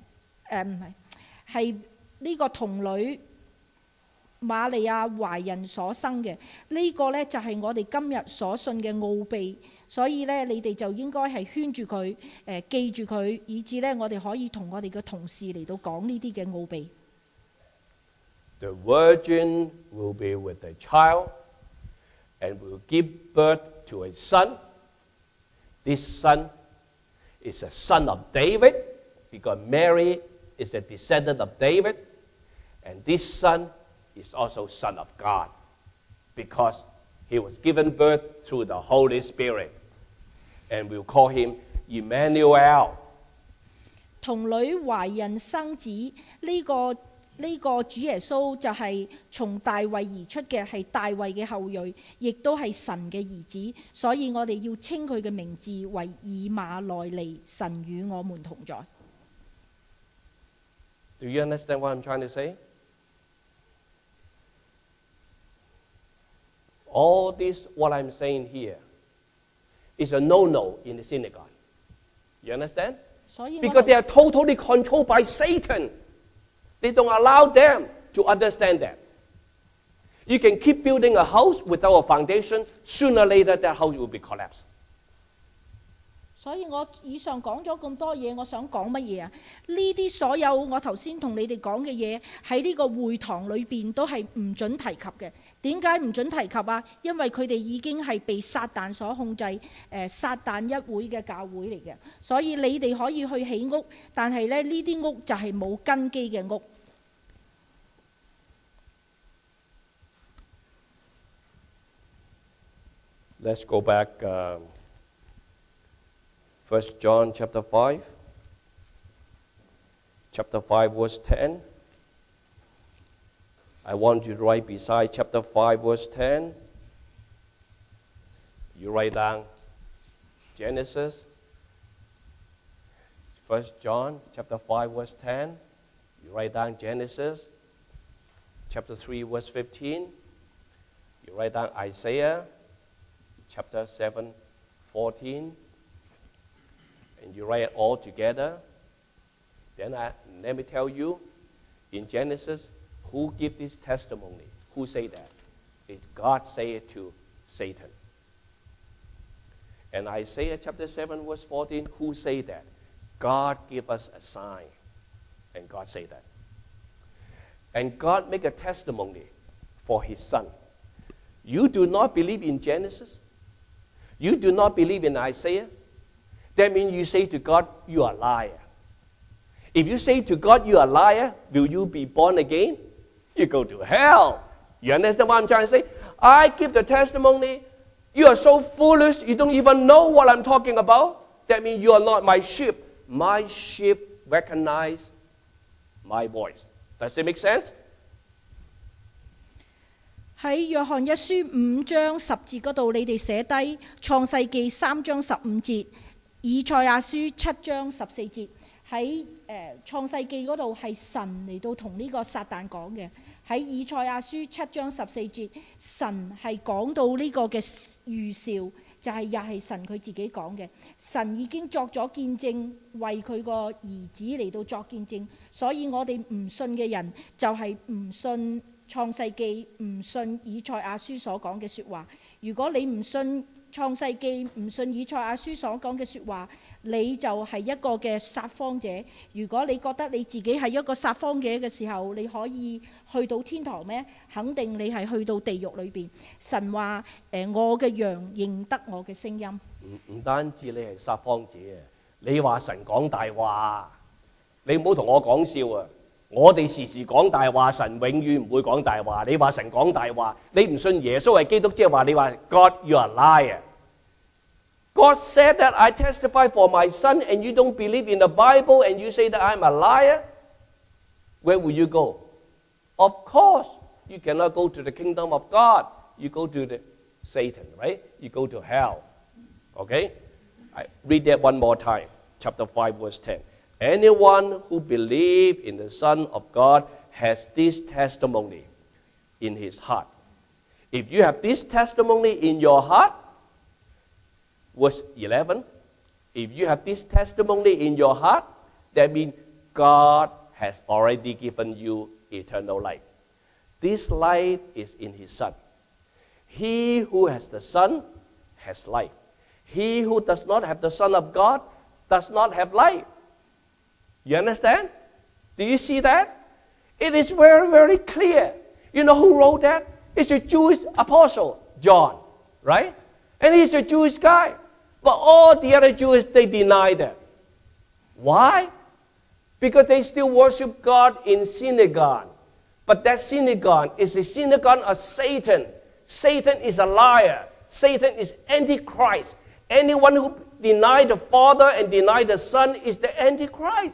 係呢個童女瑪利亞懷孕所生嘅。呢個咧就係我哋今日所信嘅奧秘。所以咧，你哋就應該係圈住佢，記住佢，以致咧我哋可以同我哋嘅同事嚟到講呢啲嘅奧秘。 The virgin will be with a child and will give birth to a son. This son is a son of David because Mary is a descendant of David. And this son is also son of God because he was given birth through the Holy Spirit. And we'll call him Emmanuel. 童女懷孕生子，呢個主耶穌就係從大衛而出嘅，係大衛嘅後裔，亦都係神嘅兒子。所以我哋要稱佢嘅名字為以馬內利，神與我們同在。 Do you understand what I'm trying to say? All this, what I'm saying here, is a no-no in the synagogue. You understand? Because they are totally controlled by Satan. They don't allow them to understand that. You can keep building a house without a foundation. Sooner or later, that house will be collapsed. 所以我以上講咗咁多嘢，我想講乜嘢啊？呢啲所有我頭先同你哋講嘅嘢喺呢個會堂裏邊都係唔準提及嘅。點解唔準提及啊？因為佢哋已經係被撒旦所控制，撒旦一會嘅教會嚟嘅。所以你哋可以去起屋，但係咧呢啲屋就係冇根基嘅屋。 Let's go back. 1 John chapter 5, chapter 5 verse 10. I want you to write beside chapter 5 verse 10. You write down Genesis. 1 John chapter 5 verse 10. You write down Genesis. Chapter 3 verse 15. You write down Isaiah chapter 7, 14. And you write it all together. Then let me tell you, in Genesis, who give this testimony? Who say that? It's God say it to Satan. And Isaiah chapter 7 verse 14, who say that? God give us a sign. And God say that. And God make a testimony for his son. You do not believe in Genesis? You do not believe in Isaiah? That means you say to God, you are a liar. If you say to God, you are a liar, will you be born again? You go to hell. You understand what I'm trying to say? I give the testimony. You are so foolish, you don't even know what I'm talking about. That means you are not my sheep. My sheep recognize my voice. Does it make sense? 喺約翰一書5章10節嗰度，你哋寫低創世記3章15節。以賽亞書7章14節，喺創世記嗰度係神嚟到同呢個撒旦講嘅。喺以賽亞書7章14節，神係講到呢個嘅預兆，就係又係神佢自己講嘅。神已經作咗見證，為佢個兒子嚟到作見證。所以我哋唔信嘅人就係唔信創世記，唔信以賽亞書所講嘅説話。如果你唔信創世記，唔信以賽亞書所講嘅説話，你就係一個嘅撒謊者。如果你覺得你自己係一個撒謊者嘅時候，你可以去到天堂咩？肯定你係去到地獄裏邊。神話我嘅羊認得我嘅聲音。 唔單止你係撒謊者啊，你話神講大話，你唔好同我講笑啊！我哋時時講大話，神永遠唔會講大話。你話神講大話，你唔信耶穌係基督，即係話你話 God you are a liar. God said that I testify for my son, and you don't believe in the Bible, and you say that I'm a liar. Where will you go? Of course, you cannot go to the kingdom of God. You go to the Satan, right? You go to hell. Okay? I read that one more time. Chapter 5, verse 10. Anyone who believes in the Son of God has this testimony in his heart. If you have this testimony in your heart, verse 11, if you have this testimony in your heart, that means God has already given you eternal life. This life is in his Son. He who has the Son has life. He who does not have the Son of God does not have life. You understand? Do you see that? It is very, very clear. You know who wrote that? It's a Jewish apostle, John, right? And he's a Jewish guy. But all the other Jews, they deny that. Why? Because they still worship God in synagogue. But that synagogue is a synagogue of Satan. Satan is a liar. Satan is Antichrist. Anyone who denies the Father and denies the Son is the Antichrist.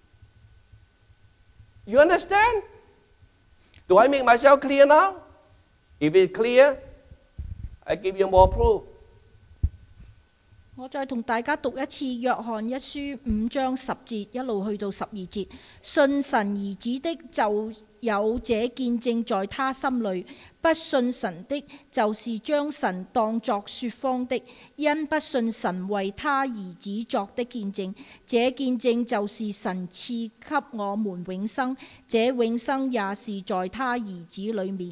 You understand? Do I make myself clear now? If it's clear, I give you more proof. 我再同大家讀一次約翰一書5章10節一路去到12節。信神兒子的就有這見證在他心裏，不信神的就是將神當作說謊的，因不信神為他兒子作的見證。這見證就是神賜給我們永生，這永生也是在他兒子裏面。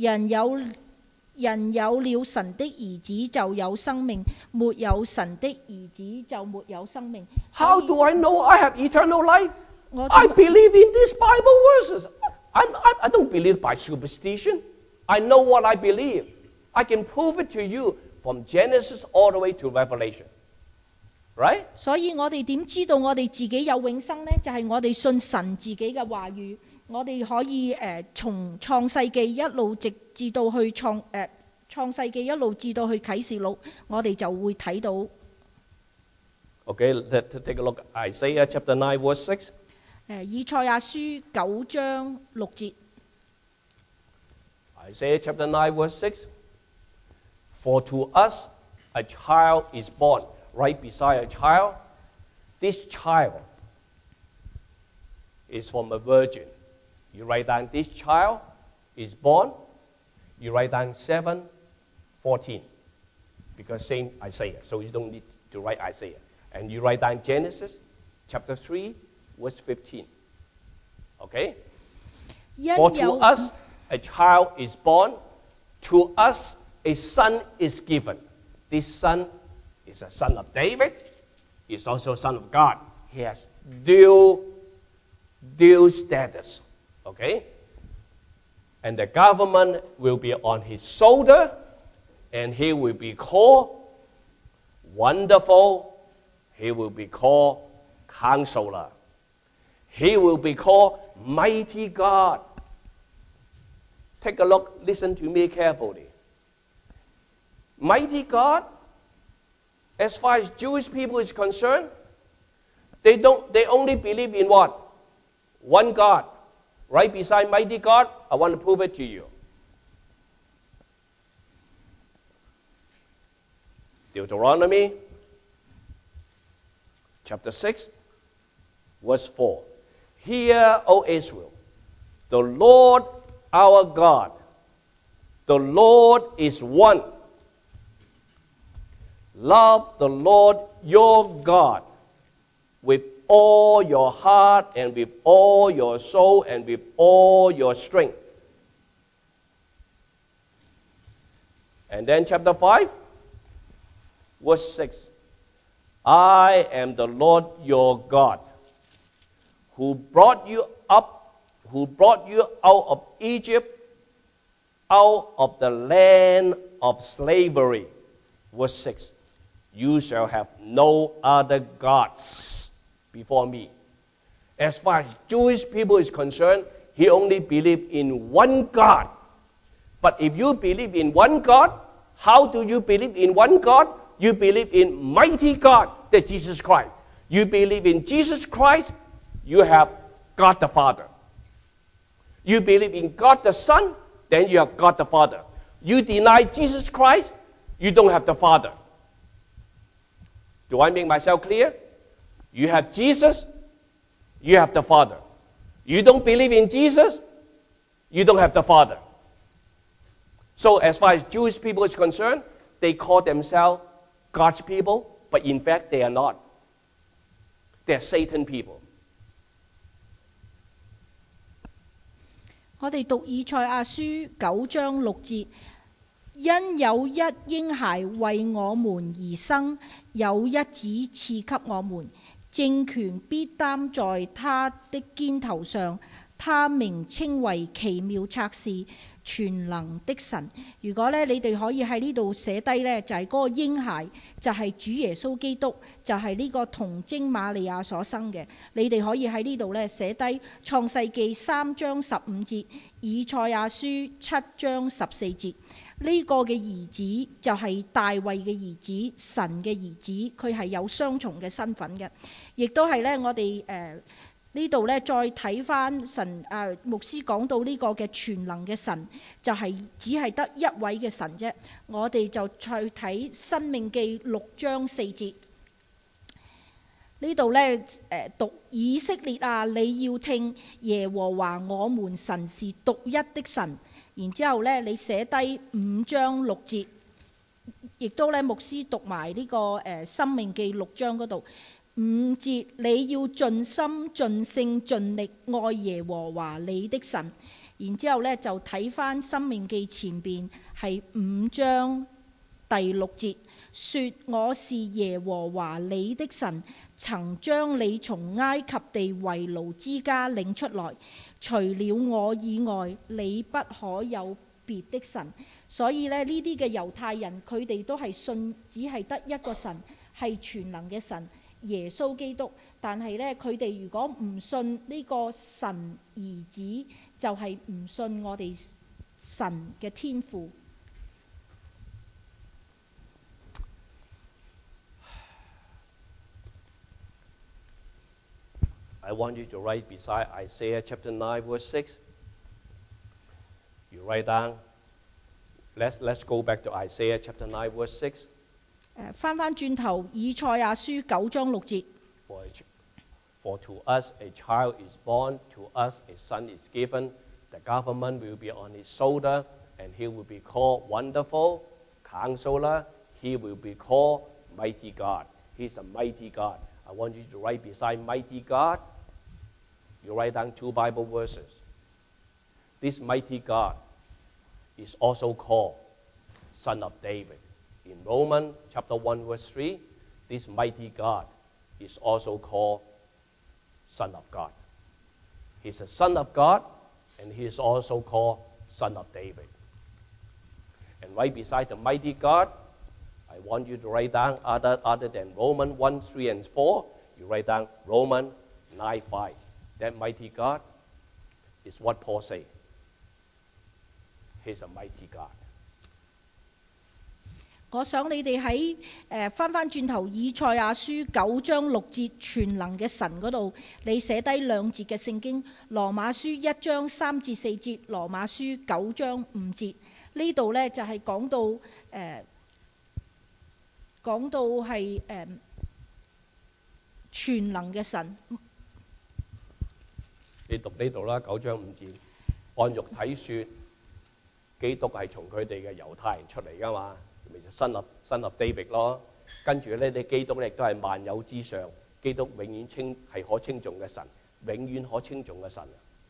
人有了神的兒子就有生命，沒有神的兒子就沒有生命。 How do I know I have eternal life? I believe in these Bible verses. I don't believe by superstition. I know what I believe. I can prove it to you from Genesis all the way to Revelation. Right? 所以我哋點知道我哋自己有永生呢？就係我哋信神自己嘅話語，我哋可以從創世記一路直至到去創世記一路至到去啟示錄，我哋就會睇到。 Okay, let's take a look at Isaiah chapter 9 verse 6. 以賽亞書9章6節。 Isaiah chapter 9 verse 6. For to us a child is born. Right beside a child, this child is from a virgin. You write down this child is born. You write down 7:14 because same Isaiah, so you don't need to write Isaiah. And you write down Genesis chapter 3 verse 15. Okay? For to us a child is born, to us a son is given. This son is a son of David, is also a son of God. He has dual status. Okay? And the government will be on his shoulder, and he will be called Wonderful. He will be called Counselor. He will be called Mighty God. Take a look, listen to me carefully. Mighty God, as far as Jewish people is concerned, they only believe in what? One God. Right beside mighty God, I want to prove it to you. Deuteronomy chapter 6, verse 4. Hear, O Israel, the Lord our God, the Lord is one. Love the Lord your God with all your heart and with all your soul and with all your strength. And then chapter 5, verse 6. I am the Lord your God, who brought you out of Egypt, out of the land of slavery. Verse 6. You shall have no other gods before me. As far as Jewish people is concerned, he only believed in one God. But if you believe in one God, how do you believe in one God? You believe in mighty God, that Jesus Christ. You believe in Jesus Christ, you have God the Father. You believe in God the Son, then you have God the Father. You deny Jesus Christ, you don't have the Father. Do I make myself clear? You have Jesus, you have the Father. You don't believe in Jesus, you don't have the Father. So as far as Jewish people is concerned, they call themselves God's people, but in fact they are not. They are Satan people. 我哋讀以賽亞書9章6節，因有一嬰孩為我們而生，有一子賜給我們，政權必擔在他的肩頭上，他名稱為奇妙策士，全能的神。如果咧你哋可以喺呢度寫低呢，就係嗰個嬰孩，就係主耶穌基督，就係呢個童貞瑪利亞所生嘅。你哋可以喺呢度呢寫低創世記3章15節，以賽亞書7章14節。呢個嘅兒子就係大衛嘅兒子，神嘅兒子，佢係有雙重嘅身份嘅，亦都係呢我哋呢度咧再睇翻神牧師講到呢個嘅全能嘅神，就係只係得一位嘅神啫。我哋就再睇《申命記》6章4節。呢度咧讀以色列啊，你要聽耶和華我們神是獨一的神。然之後咧，你寫低5章6節，亦都咧牧師讀埋呢個《申命記》6章嗰度。5節，你要盡心盡性盡力愛耶和華你的神。然之後呢，就睇翻《申命記》前邊係5章第6節，說我是耶和華你的神，曾將你從埃及地為奴之家領出來，除了我以外，你不可有別的神。所以呢，呢啲嘅猶太人佢哋都係信只係得一個神，係全能嘅神耶穌基督。但係呢，佢哋如果唔信呢個神兒子，就係唔信我哋神嘅天父。 I want you to write beside Isaiah chapter 9 verse 6. You write down. Let's go back to Isaiah chapter 9 verse 6. 翻轉頭，以賽亞書9章6節。 For to us a child is born, to us a son is given. The government will be on his shoulder, and he will be called Wonderful Counselor. He will be called Mighty God. He's a mighty God. I want you to write beside Mighty God. You write down 2 Bible verses. This mighty God is also called Son of David. In Romans chapter 1 verse 3, this mighty God is also called Son of God. He's a Son of God, and he is also called Son of David. And right beside the mighty God, I want you to write down other than Romans 1, 3, and 4, you write down Romans 9, 5. That mighty God is what Paul said. He's a mighty God. 我想你哋喺翻轉頭以賽亞書9章6節全能嘅神嗰度，你寫低2節嘅聖經，羅馬書1章3至4節，羅馬書9章5節。呢度呢，就係講到係全能嘅神。 你讀呢度啦，9章5節，按肉體說，基督係從佢哋嘅猶太人出嚟噶嘛。咪就新立 David 咯，跟住咧，你基督咧亦都係萬有之上，基督永遠係可稱頌嘅神，永遠可稱頌嘅神。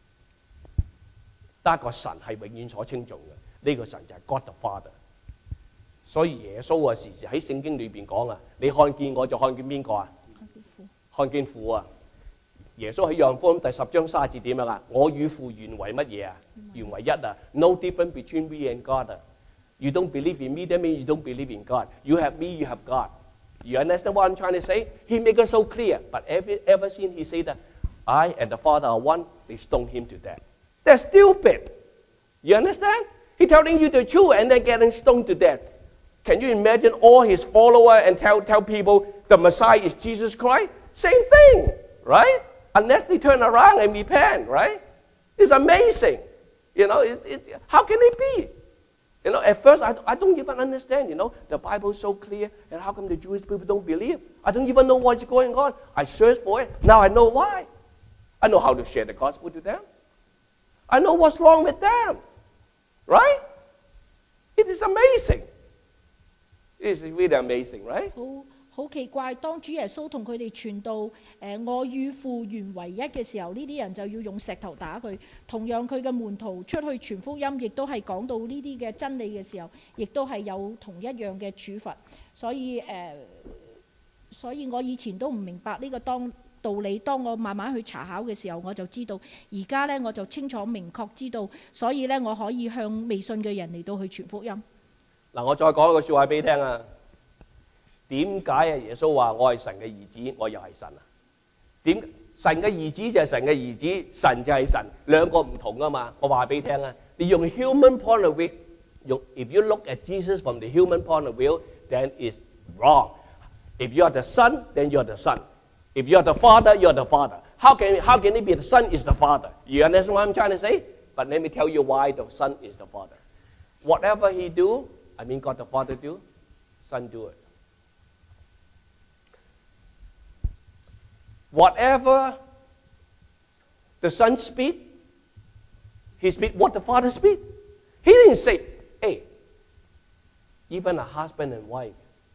得個神係永遠所稱頌嘅，呢個神就係 God the Father。所以耶穌啊，時時喺聖經裏邊講啊，你看見我就看見邊個啊？看見父啊！耶穌喺約翰福音第10章30節點樣啊？我與父原為乜嘢啊？原為一啊 ！No difference between me and God 啊！ You don't believe in me, that means you don't believe in God. You have me, you have God. You understand what I'm trying to say? He made it so clear. But ever since he said that I and the Father are one, they stoned him to death. That's stupid. You understand? He telling you the truth and then getting stoned to death. Can you imagine all his followers and tell people the Messiah is Jesus Christ? Same thing, right? Unless they turn around and repent, right? It's amazing. You know, how can it be? You know, at first I don't even understand, you know, the Bible is so clear, and how come the Jewish people don't believe? I don't even know what's going on. I searched for it. Now I know why. I know how to share the gospel to them. I know what's wrong with them. Right? It is amazing. It is really amazing, right? 好奇怪，當主耶穌同佢哋傳道我與父原為一嘅時候，呢啲人就要用石頭打佢。同樣佢嘅門徒出去傳福音，亦都係講到呢啲嘅真理嘅時候，亦都係有同一樣嘅處罰。所以我以前都唔明白呢個道理，當我慢慢去查考嘅時候，我就知道。而家呢，我就清楚明確知道，所以呢，我可以向未信嘅人嚟到去傳福音。 嗱，我再講一個説話俾你聽啊！點解啊？耶穌話我係神嘅兒子，我又係神啊？點神嘅兒子就係神嘅兒子，神就係神，兩個唔同噶嘛？我話俾你聽啊！你用 human point of view， if you look at Jesus from the human point of view, then it's wrong. If you are the son, then you are the son. If you are the father, you are the father. How can it be the Son is the Father? You understand what I'm trying to say? But let me tell you why the Son is the Father. Whatever he do, God the Father do, Son do it. Whatever the Son speak, he speak what the Father speak. He didn't say, hey, even a husband and wife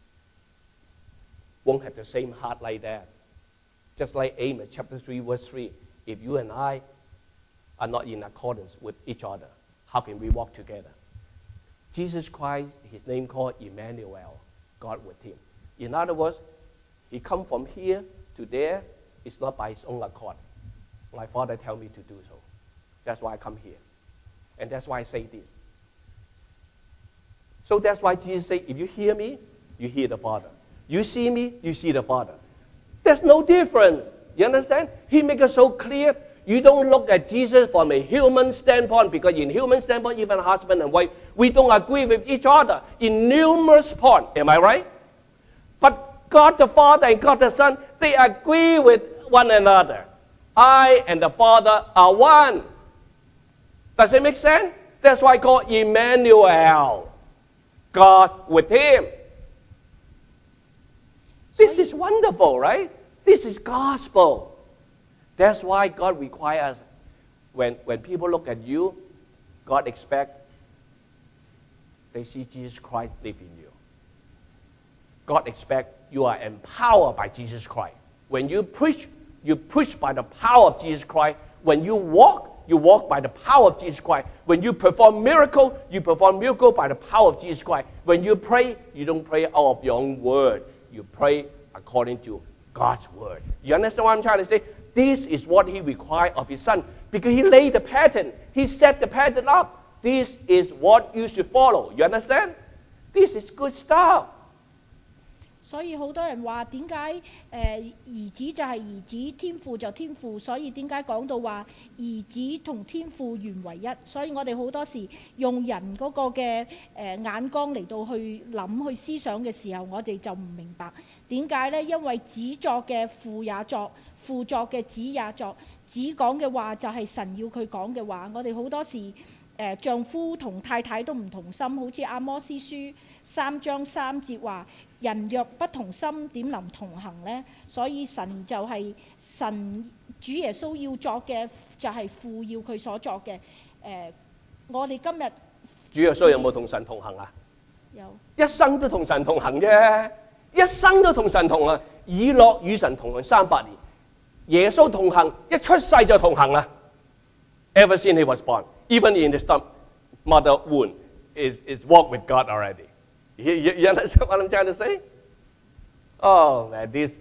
won't have the same heart like that. Just like Amos chapter 3, verse 3. If you and I are not in accordance with each other, how can we walk together? Jesus Christ, his name called Emmanuel, God with him. In other words, he come from here to there. It's not by his own accord. My Father tell me to do so. That's why I come here. And that's why I say this. So that's why Jesus said, if you hear me, you hear the Father. You see me, you see the Father. There's no difference. You understand? He makes it so clear. You don't look at Jesus from a human standpoint, because in human standpoint, even husband and wife, we don't agree with each other in numerous points. Am I right? But God the Father and God the Son, they agree with one another. I and the Father are one. Does it make sense? That's why I call Emmanuel, God with him. This is wonderful, right? This is gospel. That's why God requires, when people look at you, God expects they see Jesus Christ live in you. God expects you are empowered by Jesus Christ. When you preach by the power of Jesus Christ. When you walk by the power of Jesus Christ. When you perform miracle by the power of Jesus Christ. When you pray, you don't pray out of your own word. You pray according to God's word. You understand what I'm trying to say? This is what he requires of his Son, because he laid the pattern. He set the pattern up. This is what you should follow. You understand? This is good stuff. 所以好多人話點解兒子就係兒子，天父就天父，所以點解講到話兒子同天父原為一？所以我哋好多時用人嗰個嘅眼光嚟到去諗去思想嘅時候，我哋就唔明白點解呢？因為子作嘅父也作，父作嘅子也作，子講嘅話就係神要佢講嘅話。我哋好多時丈夫同太太都唔同心，好似阿摩司書3章3節話：人若不同心，點能同行呢？所以神就係神主耶穌要作嘅，就係父要佢所作嘅。我哋今日主耶穌有冇同神同行啊？ 有， 一生都同神同行啫，一生都同神同行。以諾與神同行300年，耶穌同行，一出世就同行啦。Ever since he was born, even in the mother womb, is walk with God already. You understand what I'm trying to say? Oh man, this,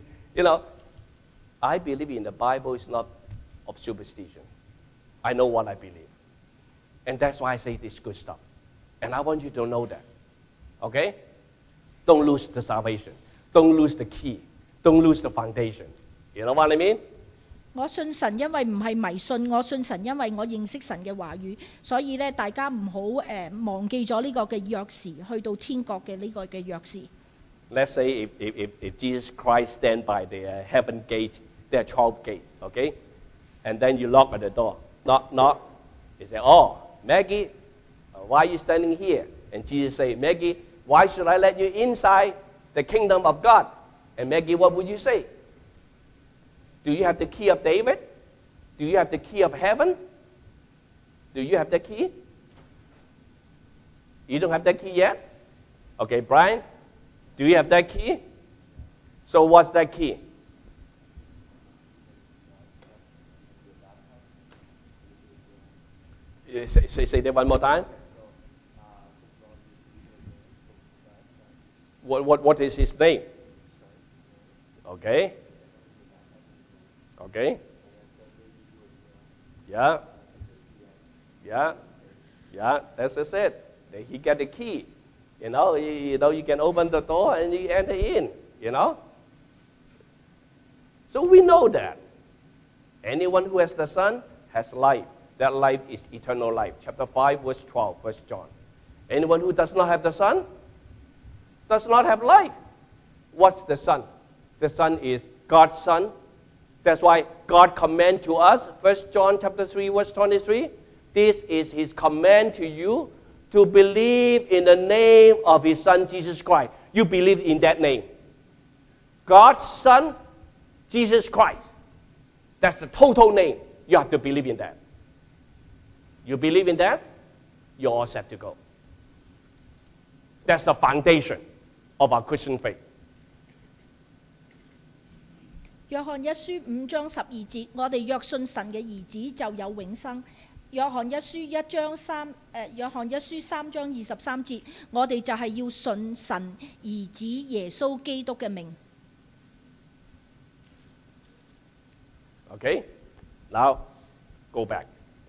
I believe in the Bible is not of superstition. I know what I believe. And that's why I say this good stuff. And I want you to know that. Okay? Don't lose the salvation. Don't lose the key. Don't lose the foundation. You know what I mean? 我信神，因為唔係迷信，我信神，因為我認識神嘅話語，所以咧大家唔好忘記咗呢個嘅鑰匙，去到天國嘅呢個嘅鑰匙。 Let's say if Jesus Christ stand by the heaven gate, there are 12 gates, okay? And then you knock at the door. Knock, knock. You say, oh, Maggie, why are you standing here? And Jesus say, Maggie, why should I let you inside the kingdom of God? And Maggie, what would you say? Do you have the key of David? Do you have the key of heaven? Do you have the key? You don't have that key yet? Okay, Brian, do you have that key? So what's that key? Say that one more time. What is his name? Okay. Okay. Yeah. That's it. He got the key. You can open the door and you enter in. So we know that anyone who has the Son has life. That life is eternal life. Chapter 5, verse 12, verse John. Anyone who does not have the Son does not have life. What's the Son? The Son is God's Son. That's why God command to us, 1 John chapter 3, verse 23, this is his command to you to believe in the name of his Son, Jesus Christ. You believe in that name. God's Son, Jesus Christ. That's the total name. You have to believe in that. You believe in that, you're all set to go. That's the foundation of our Christian faith. 約翰一書5章12節，我哋若信神嘅兒子就有永生。約翰一書3章23節，我哋就係要信神兒子耶穌基督嘅名。 Okay, now go back.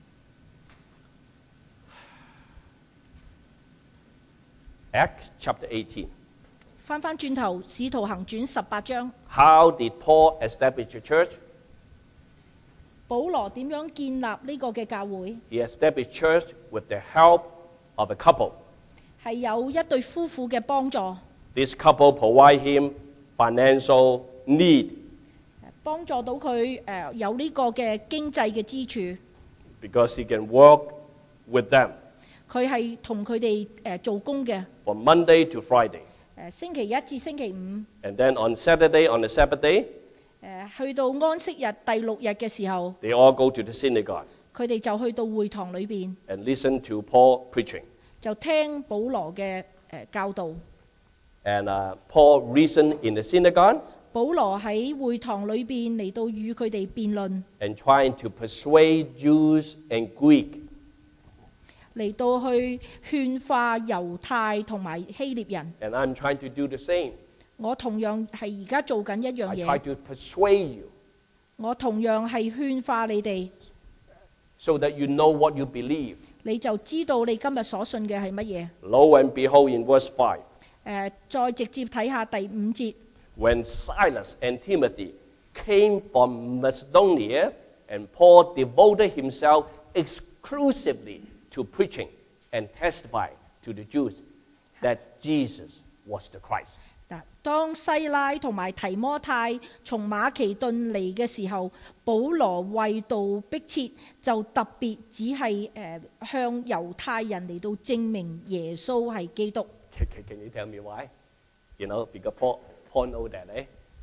Acts chapter 18. 翻轉頭，使徒行傳18章。 How did Paul establish the church? 保羅點樣建立呢個嘅教會？ He established church with the help of a couple. 係有一對夫婦嘅幫助。 This couple provide him financial need. 幫助到佢有呢個嘅經濟嘅支柱。 Because he can work with them. 佢係同佢哋做工嘅。 From Monday to Friday. 星期一至星期五。 And then on Saturday, on the Sabbath day, 去到安息日第6日嘅時候， they all go to the synagogue 佢哋就去到會堂裏邊， and listen to Paul preaching. 就聽保羅嘅教導。 And Paul reasoned in the synagogue 保羅喺會堂裏邊嚟到與佢哋辯論， and trying to persuade Jews and Greek 嚟到去勸化猶太同埋希臘人。 And I'm trying to do the same. 我同樣係而家做緊一樣 I 嘢。 try to persuade you 我同樣係勸化你哋， so that you know what you believe. 你就知道你今日所信嘅係乜嘢。 Lo and behold, in verse 5, 再直接睇下第5節。 when Silas and Timothy came from Macedonia, and Paul devoted himself exclusively to preaching and testifying to the Jews that Jesus was the Christ. 嗱，當西拉同埋提摩太從馬其頓嚟嘅時候，保羅為道迫切，就特別只係向猶太人嚟到證明耶穌係基督。 Can you tell me why? You know, because Paul know that, eh?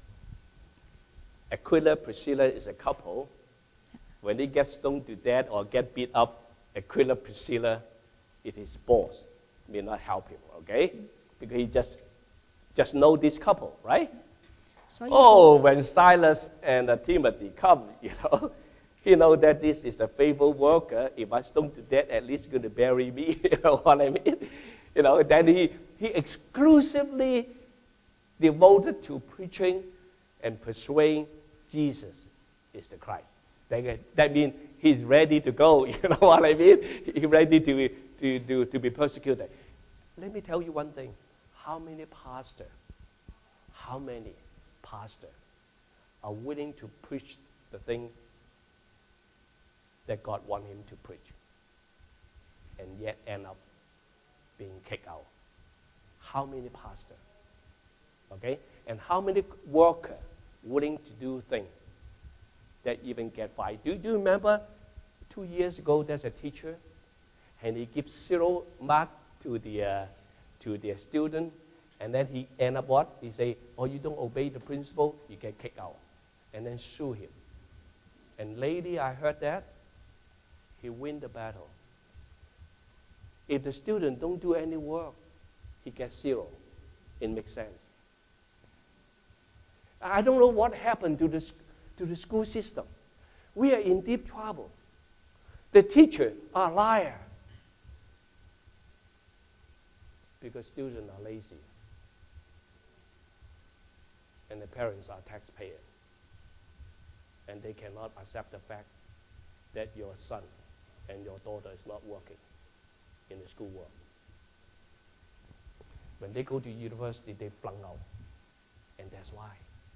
Aquila, Priscilla is a couple. When they get stoned to death or get beat up, Aquila, Priscilla, it is boss, may not help him, okay? Because he just know this couple, right? 所以 Oh, when Silas and Timothy come, he know that this is a faithful worker. If I stone to death, at least going to bury me. You know what I mean? Then he exclusively devoted to preaching and persuading Jesus is the Christ. That means he's ready to go. You know what I mean? He's ready to be persecuted. Let me tell you one thing. How many pastors are willing to preach the thing that God wants him to preach and yet end up being kicked out? How many pastors? Okay? And how many workers willing to do things that even get fired? Do you remember 2 years ago there's a teacher and he gives 0 mark to the student, and then he end up what? He say, oh, you don't obey the principal, you get kicked out. And then sue him. And lately I heard that he win the battle. If the student don't do any work, he gets 0. It makes sense. I don't know what happened to the school system. We are in deep trouble. The teachers are liars because students are lazy and the parents are taxpayers, and they cannot accept the fact that your son and your daughter is not working in the school work. When they go to university, they flunk out, and that's why.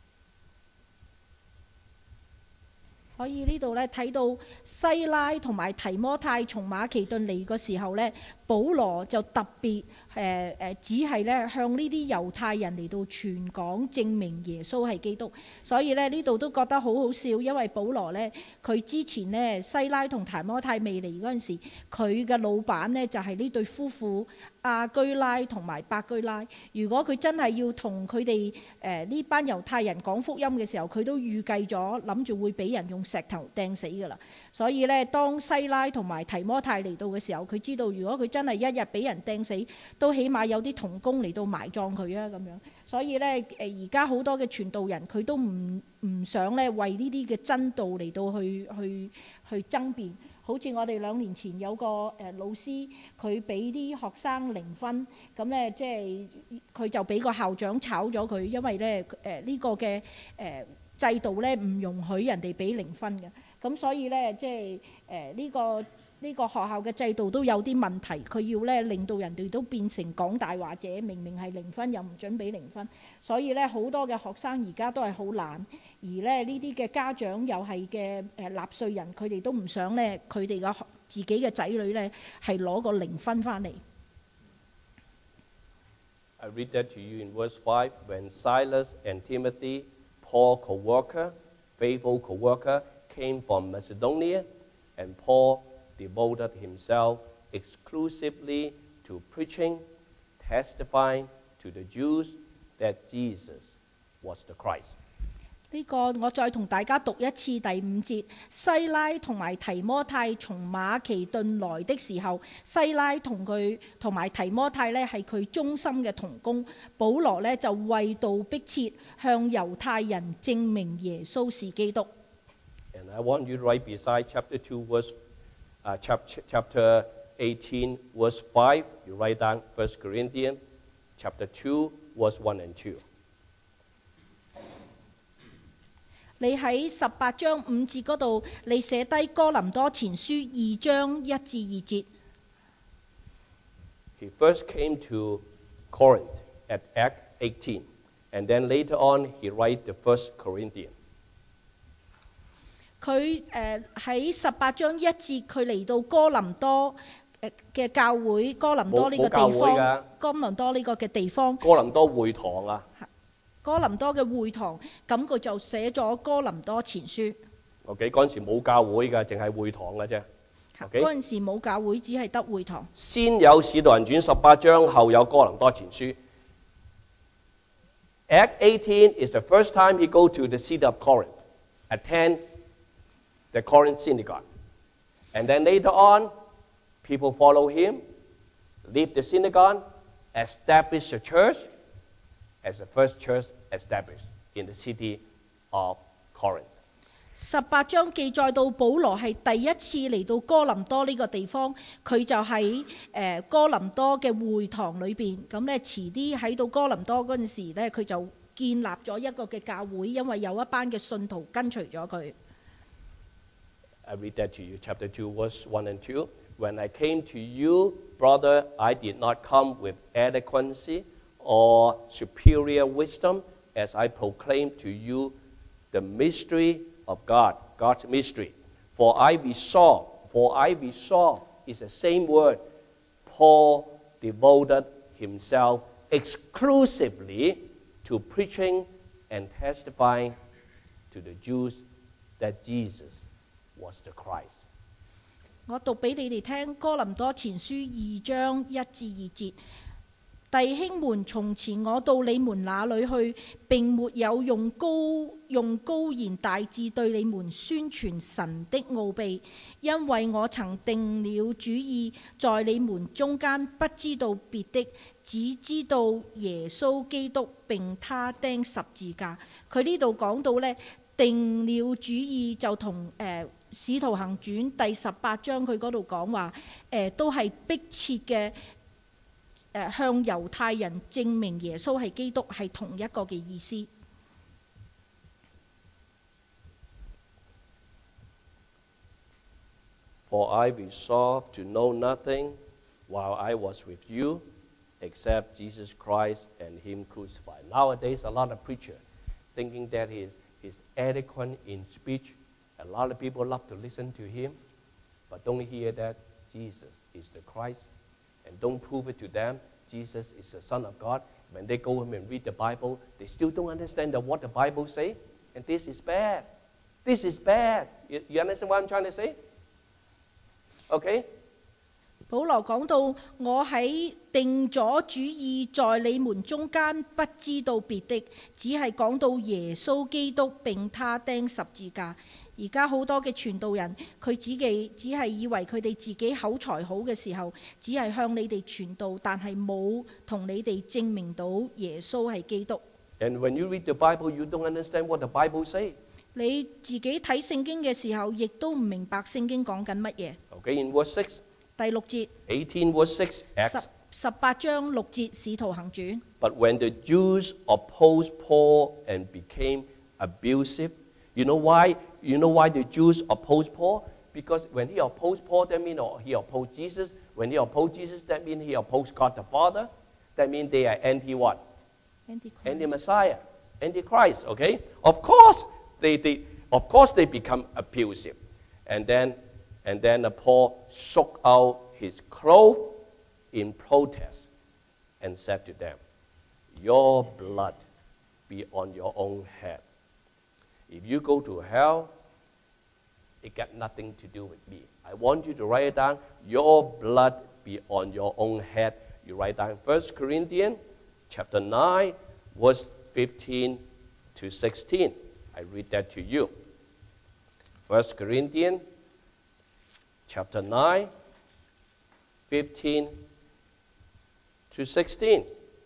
可以呢度咧睇到西拉同埋提摩太從馬其頓嚟嘅時候咧， 保羅就特別只係咧向呢啲猶太人嚟到傳講證明耶穌係基督，所以咧呢度都覺得好好笑，因為保羅咧佢之前咧西拉同提摩太未嚟嗰陣時，佢嘅老闆咧就係呢對夫婦亞居拉同埋百居拉。如果佢真係要同佢哋呢班猶太人講福音嘅時候，佢都預計咗諗住會俾人用石頭掟死㗎啦。所以咧，當西拉同埋提摩太嚟到嘅時候，佢知道如果佢真係一日俾人掟死，都起碼有啲同工嚟到埋葬佢啊咁樣。所以咧而家好多嘅傳道人佢都唔想咧為呢啲嘅真道嚟到去爭辯。好似我哋2年前有個老師，佢俾啲學生0分，咁咧即係佢就俾個校長炒咗佢，因為咧呢個嘅制度咧唔容許人哋俾0分嘅。咁所以咧即係呢個學校嘅制度都有啲問題，佢要咧令到人哋都變成講大話者，明明係0分又唔準俾0分，所以咧好多嘅學生而家都係好懶。而咧呢啲嘅家長又係嘅納稅人，佢哋都唔想咧佢哋嘅自己嘅仔女咧係攞個0分翻嚟。 I read that to you in verse 5. When Silas and Timothy, Paul's co-worker, faithful co-worker, came from Macedonia, and Paul devoted himself exclusively to preaching, testifying to the Jews that Jesus was the Christ. 呢個我再同大家讀一次第5節。西拉同埋提摩太從馬其頓來的時候，西拉同佢同埋提摩太呢係佢忠心嘅同工。保羅呢就為道迫切向猶太人證明耶穌是基督。 And I want you to write beside chapter 2, chapter 18, verse 5. You write down 1 Corinthians, chapter 2, verse 1 and 2. 你喺18章5節嗰度，你寫低哥林多前書2章1至2節。 He first came to Corinth at Act 18, and then later on he write the 1 Corinthians. 佢喺18章1節，佢嚟到哥林多嘅教會，哥林多呢個地方，哥林多呢個嘅地方， 哥林多會堂啊。 哥林多嘅會堂，咁佢就寫咗哥林多前書。 OK， 嗰陣時冇教會㗎，淨係會堂㗎啫。OK， 嗰陣時冇教會，只係得會堂。 先有使徒行傳18章，後有哥林多前書。Act 18 is the first time he go to the city of Corinth, attend the Corinth synagogue, and then later on, people follow him, leave the synagogue, establish a church. As the first church established in the city of Corinth. 18章記載到保羅係第一次嚟到哥林多呢個地方，佢就喺哥林多嘅會堂裏邊。咁咧遲啲喺到哥林多嗰陣時咧，佢就建立咗一個嘅教會，因為有一班嘅信徒跟隨咗佢。 I read that to you, chapter 2, verse 1 and 2. When I came to you, brother, I did not come with eloquence or superior wisdom, as I proclaim to you the mystery of God, God's mystery. For I resolved is the same word. Paul devoted himself exclusively to preaching and testifying to the Jews that Jesus was the Christ. 我讀俾你哋聽，哥林多前書2章1至2節。弟兄們，從前我到你們那裏去，並沒有用高言大智對你們宣傳神的奧秘，因為我曾定了主意，在你們中間不知道別的，只知道耶穌基督並他釘十字架。佢呢度講到呢，定了主意就同使徒行傳第18章佢嗰度講話，都係迫切嘅。向猶太人證明耶穌係基督係同一個嘅意思。 For I resolved to know nothing while I was with you, except Jesus Christ and Him crucified. Nowadays, a lot of preachers thinking that he's eloquent in speech. A lot of people love to listen to him, but don't hear that Jesus is the Christ. and don't prove it to them, Jesus is the Son of God. When they go home and read the Bible, they still don't understand what the Bible say, and this is bad. This is bad. You understand what I'm trying to say? Okay? 保羅講到：我喺定咗主意在你們中間，不知道別的，只係講到耶穌基督並他釘十字架。而家好多嘅傳道人，佢只係以為佢哋自己口才好嘅時候，只係向你哋傳道，但係冇同你哋證明到耶穌係基督。 And when you read the Bible, you don't understand what the Bible say. 你自己睇聖經嘅時候，亦都唔明白聖經講緊乜嘢。 Okay, in verse 6. 第6節。 18 verse 6. Acts. 18章6節，使徒行傳。 But when the Jews opposed Paul and became abusive, you know why? You know why the Jews opposed Paul? Because when he opposed Paul, that means he opposed Jesus. When he opposed Jesus, that means he opposed God the Father. That means they are anti what? Anti-Messiah, anti-Christ. Okay. Of course they become abusive, and then Paul shook out his clothes in protest and said to them, "Your blood be on your own head. If you go to hell, it got nothing to do with me. I want you to write it down. Your blood be on your own head." You write down 1 Corinthians chapter 9, verse 15 to 16. I read that to you. 1 Corinthians chapter 9, 15 to 16.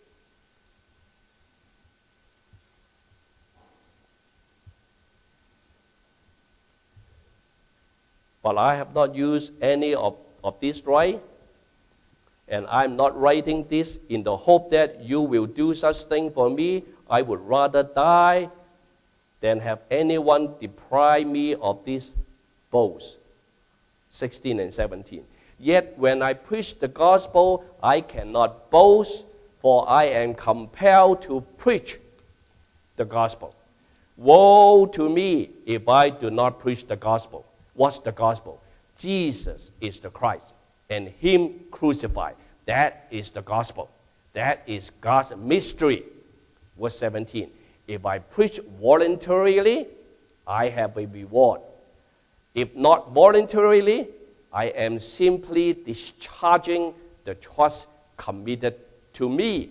But I have not used any of this right, and I'm not writing this in the hope that you will do such thing for me. I would rather die than have anyone deprive me of this boast. 16 and 17. Yet when I preach the gospel, I cannot boast, for I am compelled to preach the gospel. Woe to me if I do not preach the gospel. What's the gospel? Jesus is the Christ, and him crucified. That is the gospel. That is God's mystery. Verse 17. If I preach voluntarily, I have a reward. If not voluntarily, I am simply discharging the trust committed to me.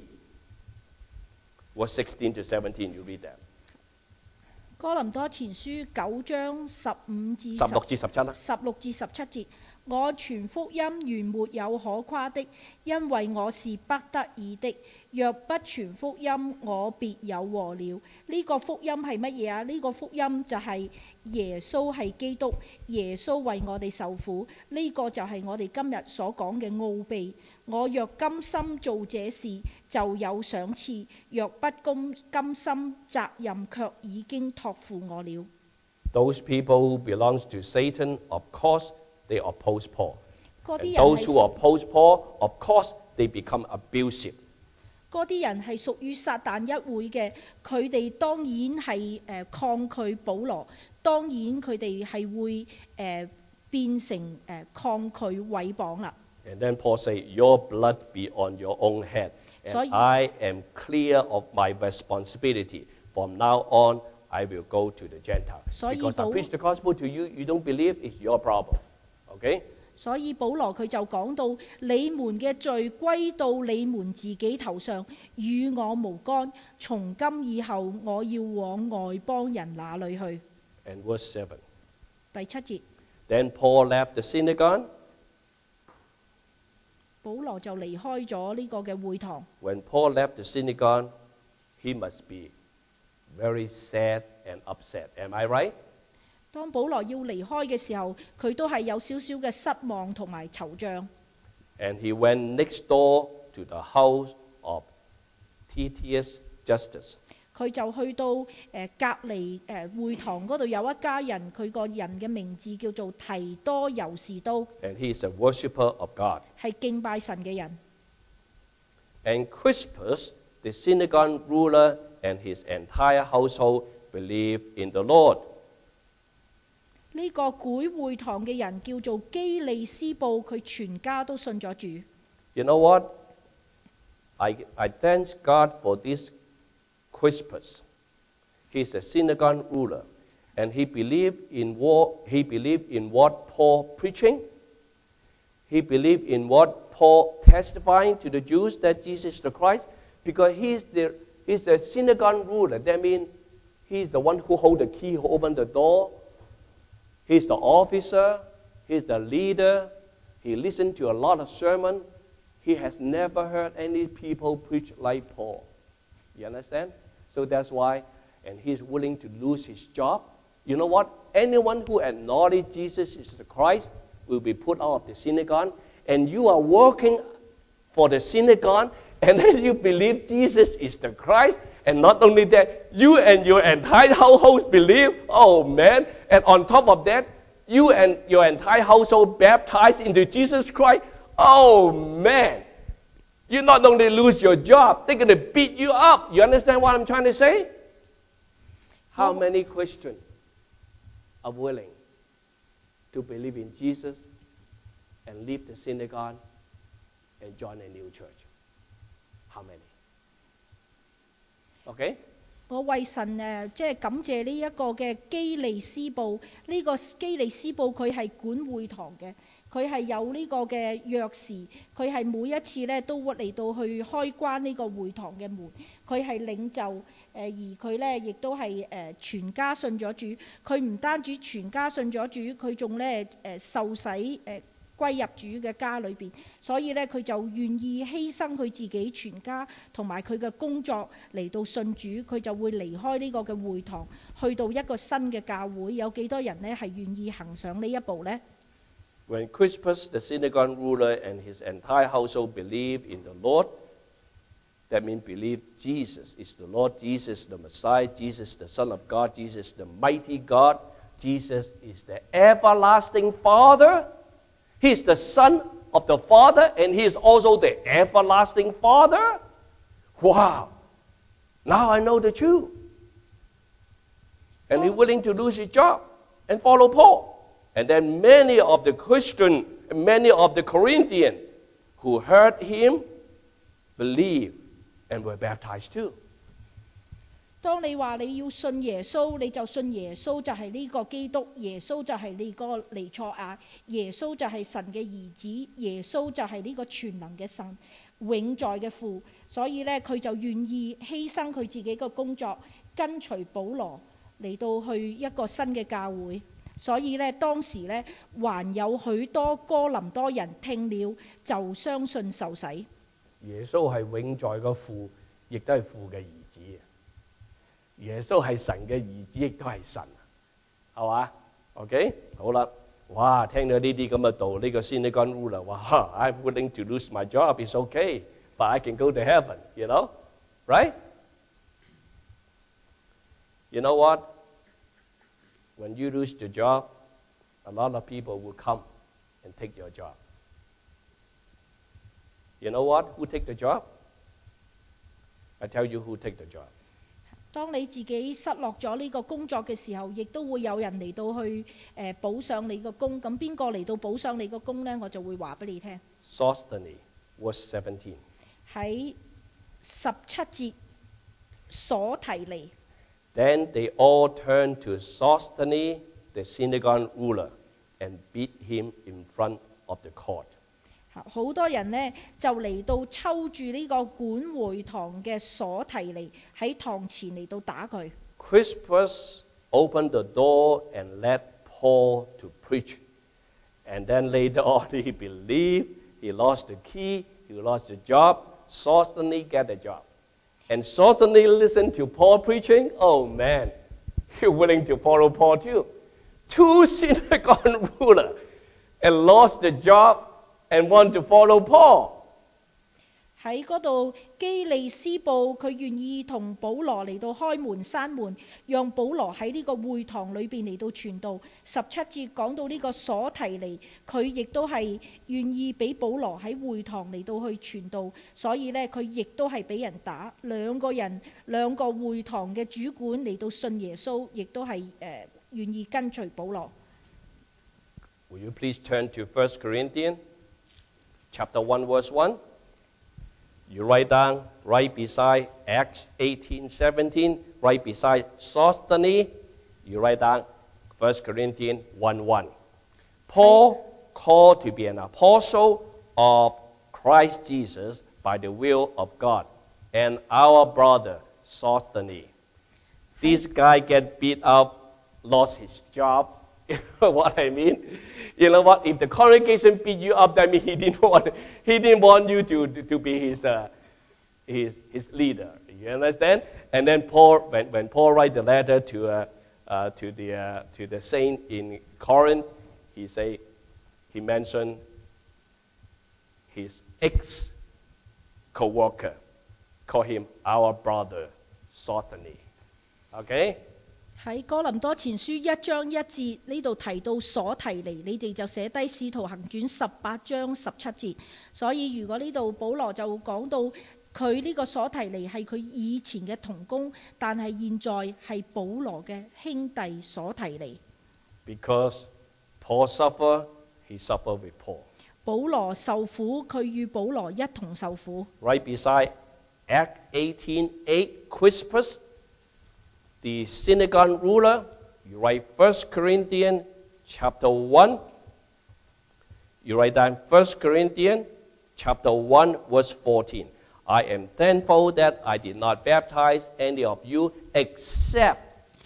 Verse 16 to 17, you read that. 哥林多前書9章15至 16至17啦。 16至17節，我傳福音原沒有可誇的，因為我是不得已的。若不傳福音，我別有禍了。呢個福音係乜嘢啊？呢個福音就係耶穌係基督，耶穌為我哋受苦。呢個就係我哋今日所講嘅奧秘。我若甘心做這事，就有賞賜；若不甘心，責任卻已經託付我了。 Those people who belong to Satan, of course, they oppose Paul. And those who oppose Paul, of course, they become abusive. 嗰啲人係屬於撒旦一會嘅，佢哋當然係抗拒保羅，當然佢哋係會變成抗拒毀謗啦。 And then Paul say, "Your blood be on your own head, and I am clear of my responsibility. From now on, I will go to the Gentiles. Because I preach the gospel to you, you don't believe, it's your problem." Okay? 所以保羅佢就講到：你們嘅罪歸到你們自己頭上，與我無干。從今以後，我要往外邦人那裏去。 And verse 7. 第7節。 Then Paul left the synagogue. 保羅就離開咗呢個嘅會堂。 When Paul left the synagogue, he must be very sad and upset. Am I right? 當保羅要離開嘅時候，佢都係有少少嘅失望同埋惆悵。 And he went next door to the house of Titius Justus. 佢就去到隔離會堂嗰度有一家人，佢個人嘅名字叫做提多猶士都。 And he is a worshipper of God. 係敬拜神嘅人。 And Crispus, the synagogue ruler, and his entire household believed in the Lord. 呢個管會堂嘅人叫做基利斯布，佢全家都信咗主。 You know what? I thank God for this Crispus. He's a synagogue ruler, and he believed in what Paul preaching. He believed in what Paul testifying to the Jews that Jesus is the Christ, because he's the synagogue ruler. That means he's the one who hold the key, who open the door. He's the officer. He's the leader. He listened to a lot of sermon. He has never heard any people preach like Paul. You understand? So that's why, and he's willing to lose his job. You know what? Anyone who acknowledges Jesus is the Christ will be put out of the synagogue. And you are working for the synagogue, and then you believe Jesus is the Christ. And not only that, you and your entire household believe. Oh man! And on top of that, you and your entire household baptized into Jesus Christ. Oh man! You not only lose your job, they're going to beat you up. You understand what I'm trying to say? How many Christians are willing to believe in Jesus and leave the synagogue and join a new church? How many? Okay? 我為神即係感謝呢一個嘅基利斯布，呢、個基利斯布佢係管會堂嘅，佢係有呢個嘅鑰匙，佢係每一次咧都會嚟到去開關呢個會堂嘅門，佢係領袖而佢咧亦都係全家信咗主，佢唔單止全家信咗主，佢仲咧受洗歸入主嘅家裏邊，所以咧佢就願意犧牲佢自己全家同埋佢嘅工作嚟到信主，佢就會離開呢個嘅會堂，去到一個新嘅教會。有幾多人呢係願意行上呢一步呢？ When Crispus, the synagogue ruler, and his entire household believed in the Lord, that means believe Jesus is the Lord, Jesus the Messiah, Jesus the Son of God, Jesus the mighty God, Jesus is the everlasting Father. He's the Son of the Father, and He is also the everlasting Father. Wow! Now I know the truth. And he's willing to lose his job and follow Paul. And then many of the Christians, many of the Corinthians who heard him, believed and were baptized too. 當你話你要信耶穌，你就信耶穌就係呢個基督，耶穌就係呢個彌賽亞，耶穌就係神嘅兒子，耶穌就係呢個全能嘅神，永在嘅父。所以呢，佢就願意犧牲佢自己嘅工作，跟隨保羅嚟到去一個新嘅教會。所以呢，當時呢，還有許多哥林多人聽了就相信受洗。 耶穌係永在嘅父，亦都係父嘅兒子。耶穌係神嘅兒子，亦都係神，係嘛 ？OK， 好啦，哇！聽到呢啲咁嘅道，呢個synagogue ruler話：I'm willing to lose my job, it's okay, but I can go to heaven, you know, right? You know what? When you lose the job, a lot of people will come and take your job. You know what? Who take the job? I tell you who take the job. 當你自己失落咗呢個工作嘅時候，亦都會有人嚟到去補上你個工。咁邊個嚟到補上你個工呢？我就會話俾你聽。 Sosthenes, verse 17. 喺17節，所提尼。 Then they all turned to Sosthenes, the synagogue ruler, and beat him in front of the court. 好多人呢就嚟到抽住呢個管會堂嘅所提尼喺堂前嚟到打佢。 Crispus opened the door and let Paul to preach. And then later on he believed, he lost the key, he lost the job, Sosthenes got the job. And Sosthenes listened to Paul preaching. Oh man, he's willing to follow Paul too. Two synagogue rulers and lost the job.And want to follow Paul. 喺嗰度，基利斯布佢願意同保羅嚟到開門閂門，讓保羅喺呢個會堂裏邊嚟到傳道。17節講到呢個所提尼，佢亦都係願意俾保羅喺會堂嚟到去傳道，所以呢，佢亦都係俾人打。兩個會堂嘅主管嚟到信耶穌，亦都係願意跟隨保羅。 Will you please turn to 1 Corinthians chapter 1, verse 1. You write down right beside Acts 18:17, right beside Sosthenes, you write down 1 Corinthians 1:1. Paul, called to be an apostle of Christ Jesus by the will of God, and our brother Sosthenes. This guy get beat up, lost his job. You know what I mean? You know what? If the congregation beat you up, that means he didn't want you to be his leader. You understand? And then Paul, when Paul write the letter to the saint in Corinth, he mentioned his ex-co-worker, call him our brother Sosthenes. Okay? 喺哥林多前書1章1節呢度提到所提尼，你哋就寫低《使徒行傳》18章17節。所以如果呢度保羅就講到佢呢個所提尼係佢以前嘅同工，但係現在係保羅嘅兄弟所提尼。 Because Paul suffered, he suffered with Paul. 保羅受苦，佢與保羅一同受苦。 Right beside Act 18:8, Crispus, the synagogue ruler, you write 1 Corinthians chapter 1. You write down 1 Corinthians chapter 1, verse 14. I am thankful that I did not baptize any of you except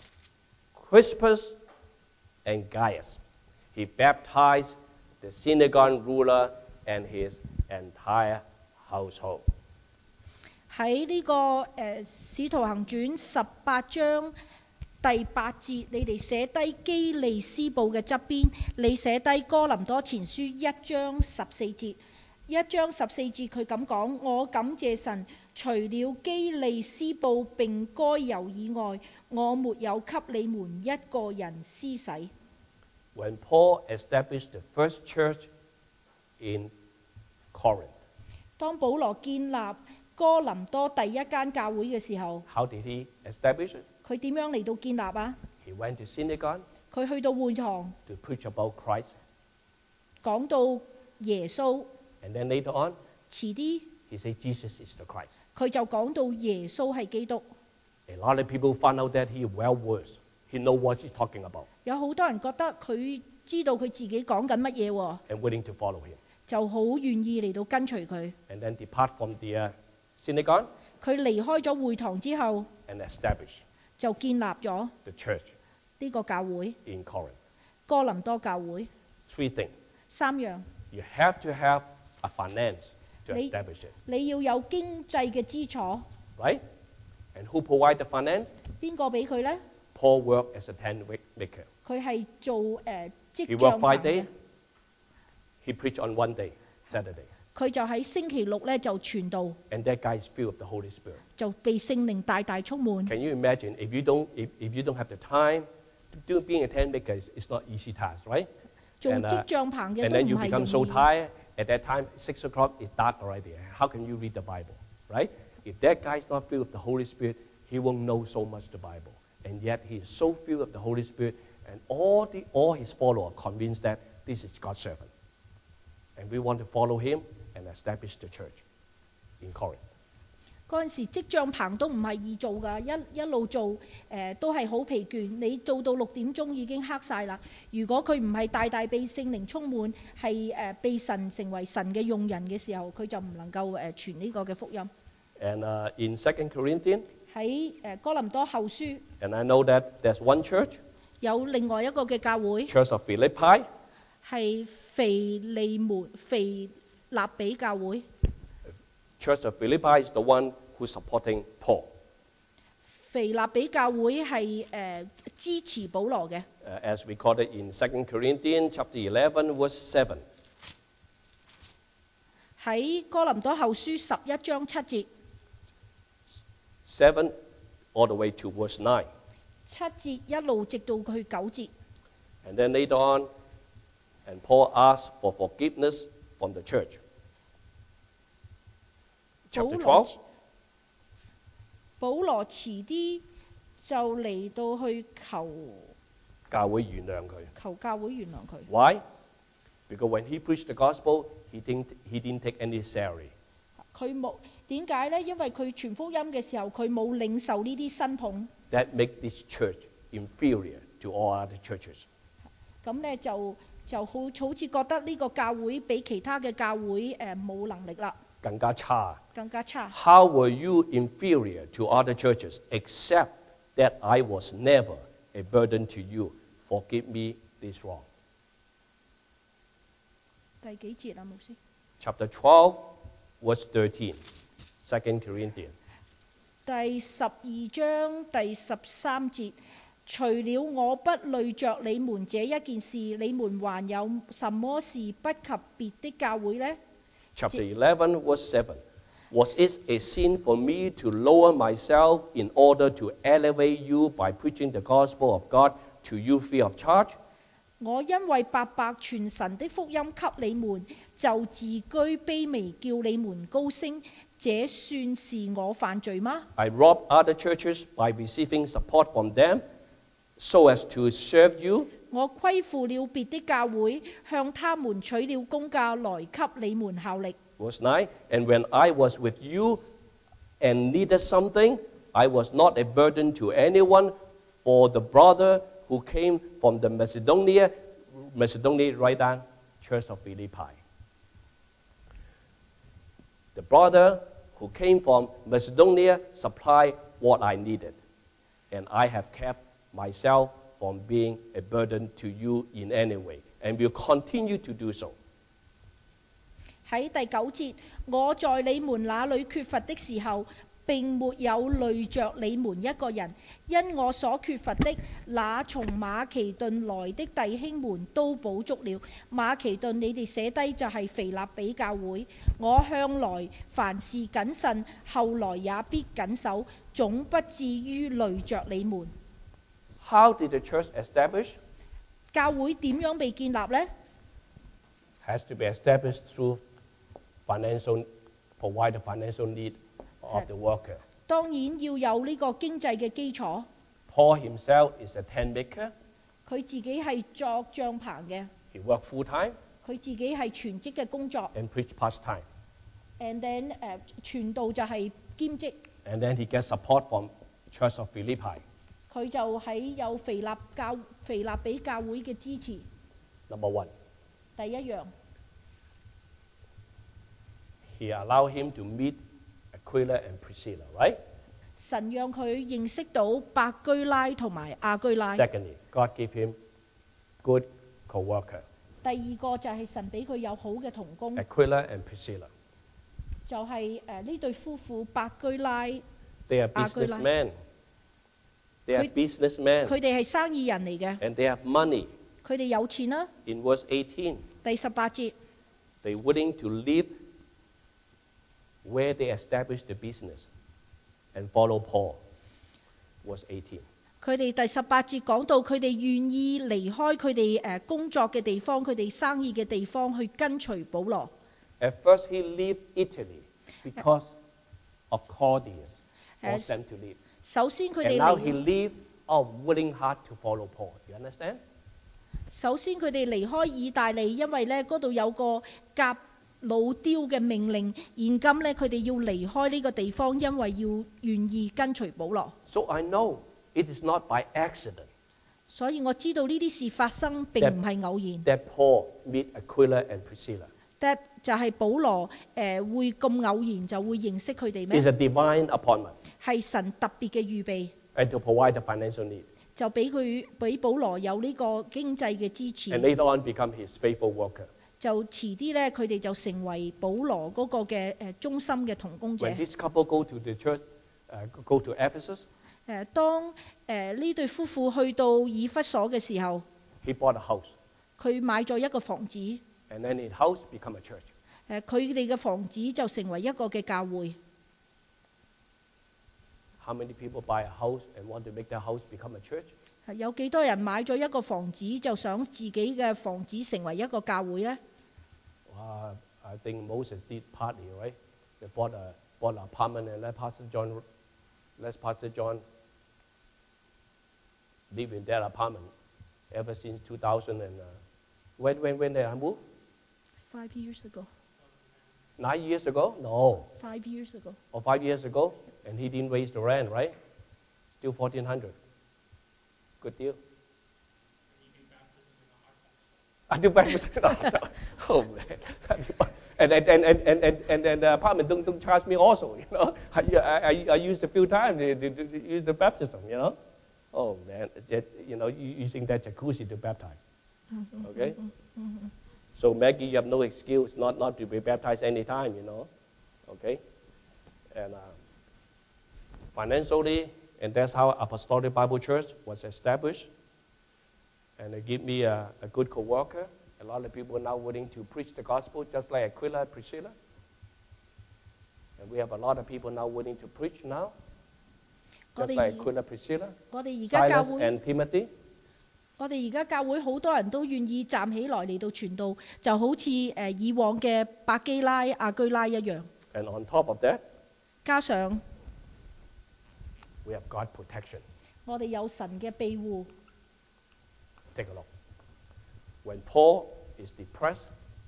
Crispus and Gaius. He baptized the synagogue ruler and his entire household. 喺呢個使徒行傳18章第8節，你哋寫低基利斯布嘅側邊，你寫低哥林多前書1章14節。1章14節佢咁講：我感謝神，除了基利斯布並該猶以外，我沒有給你們一個人施洗。 When Paul established the first church in Corinth, 當保羅建立哥林多第一間教會嘅時候， how did he establish it? 佢點樣嚟到建立啊？ He went to synagogue 佢去到會堂 to preach about Christ. 講到耶穌， And then later on, 遲啲 he said Jesus is the Christ. 佢就講到耶穌係基督。 A lot of people found out that he well versed. He know what he's talking about 有好多人覺得佢知道佢自己講緊乜嘢喎， and willing to follow him. 就好願意嚟到跟隨佢。 And then depart from the synagogue 佢離開咗會堂之後， and establish 就建立咗 the church 呢個教會 in Corinth. 哥林多教會。 Three things. 3樣， You have to have a finance to 你 establish it, 你要有經濟嘅基礎， right? And who provide the finance? 邊個俾佢呢？ Paul worked as a tent maker. 佢係做織 He 帳 worked 5 棚 days. 嘅， He preached on one day, Saturday. 佢就喺星期六咧就傳道， And that guy is filled with the Holy Spirit. 就被聖靈大大充滿。 Can you imagine if you don't have the time to being a tent maker is not easy task, right? 做 And, 織帳棚嘅 and 都 then 唔 you 係 become so 容易。 tired. At that time, 6 o'clock, it's dark already. How can you read the Bible, right? If that guy is not filled with the Holy Spirit, he won't know so much the Bible. And yet he is so filled with the Holy Spirit, and all his followers are convinced that this is God's servant. And we want to follow him and establish the church in Corinth. 嗰陣時織帳棚都唔係易做㗎，一路做都係好疲倦。你做到6點鐘已經黑晒啦。如果佢唔係大大被聖靈充滿，係被神成為神嘅用人嘅時候，佢就唔能夠傳呢個嘅福音。 And in 2 Corinthians, 喺哥林多後書 and I know that there's one church, 有另外一個嘅教會 Church of Philippi. 係腓立比教會。 Church of Philippi is the one who's supporting Paul. 腓立比教會係支持保羅嘅。 As recorded in 2 Corinthians chapter 11, verse 7. 喺哥林多後書11章7節， 7 all the way to verse 9. 7節一路直到去9節。 And then later on, and Paul asked for forgiveness from the church. Chapter 12, 保羅遲啲就嚟到去求教會原諒佢。 教會原諒佢。 Why? Because when he preached the gospel, he didn't take any salary. 佢冇點解呢？因為佢傳福音嘅時候，佢冇領受呢啲薪俸。 That makes this church inferior to all other churches. 咁呢就好似覺得呢個教會比其他嘅教會冇能力啦， 更加差。 更加差。 How were you inferior to other churches, except that I was never a burden to you? Forgive me this wrong. 第幾節啊，牧師？ Chapter 12, verse 13, 2 Corinthians. 第12章第13節，除了我不累着你們這一件事，你們還有什麼事不及別的教會呢？ Chapter 11, verse 7. Was it a sin for me to lower myself in order to elevate you by preaching the gospel of God to you free of charge? 我因為白白傳神的福音給你們，就自居卑微，叫你們高升，這算是我犯罪嗎？ I robbed other churches by receiving support from them so as to serve you. 我虧負了別的教會，向他們取了公價來給你們效力。 Verse 9, and when I was with you and needed something, I was not a burden to anyone, for the brother who came from the Macedonia, write down, Church of Philippi. The brother who came from Macedonia supplied what I needed, and I have kept myself from being a burden to you in any way, and will continue to do so. 喺第9節，我在你們那裏缺乏的時候，並沒有累着你們一個人，因我所缺乏的，那從馬其頓來的弟兄們都補足了。馬其頓你哋寫低就係腓立比教會。我向來凡事謹慎，後來也必謹守，總不至於累着你們。 How did the church establish? 教會點樣被建立呢？ Has to be established through provide the financial need of the worker. 當然要有呢個經濟嘅基礎。 Paul himself is a tent maker. 佢自己係作帳棚嘅， He worked full time 佢自己係全職嘅工作。 and preached part time. And then 傳道就係兼職。 And then he gets support from Church of Philippi. 佢就喺有腓立比教會嘅支持。 Number one, 第一樣， he allowed him to meet Aquila and Priscilla, right? 神讓佢認識到百居拉同埋亞居拉。 Secondly, God gave him good co-worker, 第二個就係神俾佢有好嘅同工， Aquila and Priscilla. 就係呢對夫婦百居拉。 They are Aquila. businessmen. They are businessmen. 佢哋係生意人嚟嘅， And they have money. 佢哋有錢啦。 In verse 18, 第18節， they're willing to leave where they established the business and follow Paul. Verse 18. 佢哋第18節講到佢哋願意離開佢哋工作嘅地方，佢哋生意嘅地方去跟隨保羅。 At first, he left Italy because of Claudius forced them to leave. 首先佢 And 哋 now he 離 leave out of willing heart to follow Paul. You understand? 首先佢哋離開意大利，因為咧嗰度有個革老丟嘅命令，現今咧佢哋要離開呢個地方，因為要願意跟隨保羅。 So I know it is not by accident 所以我知道呢啲事發生並唔係偶然。 that Paul meet Aquila and Priscilla. 就係保羅會咁偶然就會認識佢哋 It's 咩？ a divine appointment 係神特別嘅預備， and to provide the financial need. 就俾保羅有呢個經濟嘅支持。 And later on become his faithful worker. 就遲啲咧，佢哋就成為保羅嗰個嘅忠心嘅同工者。 When this couple go to the church, go to Ephesus, 當呢對夫婦去到以弗所嘅時候， he bought a house. 佢買咗一個房子， And then his house become a church. 佢哋嘅房子就成為一個嘅教會。 How many people buy a house and want to make their house become a church? 有幾多人買咗一個房子就想自己嘅房子成為一個教會呢？ I think Moses did partly, right? They bought an apartment and let Pastor John live in that apartment ever since 2000 and when they moved? 5 years ago. 9 years ago? No. 5 years ago. Or 5 years ago? And he didn't raise the rent, right? Still 1,400. Good deal. I do baptism in the hot. Oh man. And then the apartment don't charge me also, you know. I used a few times to use the baptism, you know. Oh man, you know, using that jacuzzi to baptize. Okay? So Maggie, you have no excuse not to be baptized anytime, you know. Okay? And financially, and that's how Apostolic Bible Church was established. And they give me a good co-worker. A lot of people are now willing to preach the gospel, just like Aquila and Priscilla. And we have a lot of people now willing to preach now, just like Aquila, Priscilla, Silas and Timothy. 我哋而家教會好多人都願意站起來嚟到傳道，就好似以往嘅百基拉、亞居拉一樣。 And on top of that, 加上 we have God protection. 我哋有神嘅庇護。 Take a look. When Paul is depressed,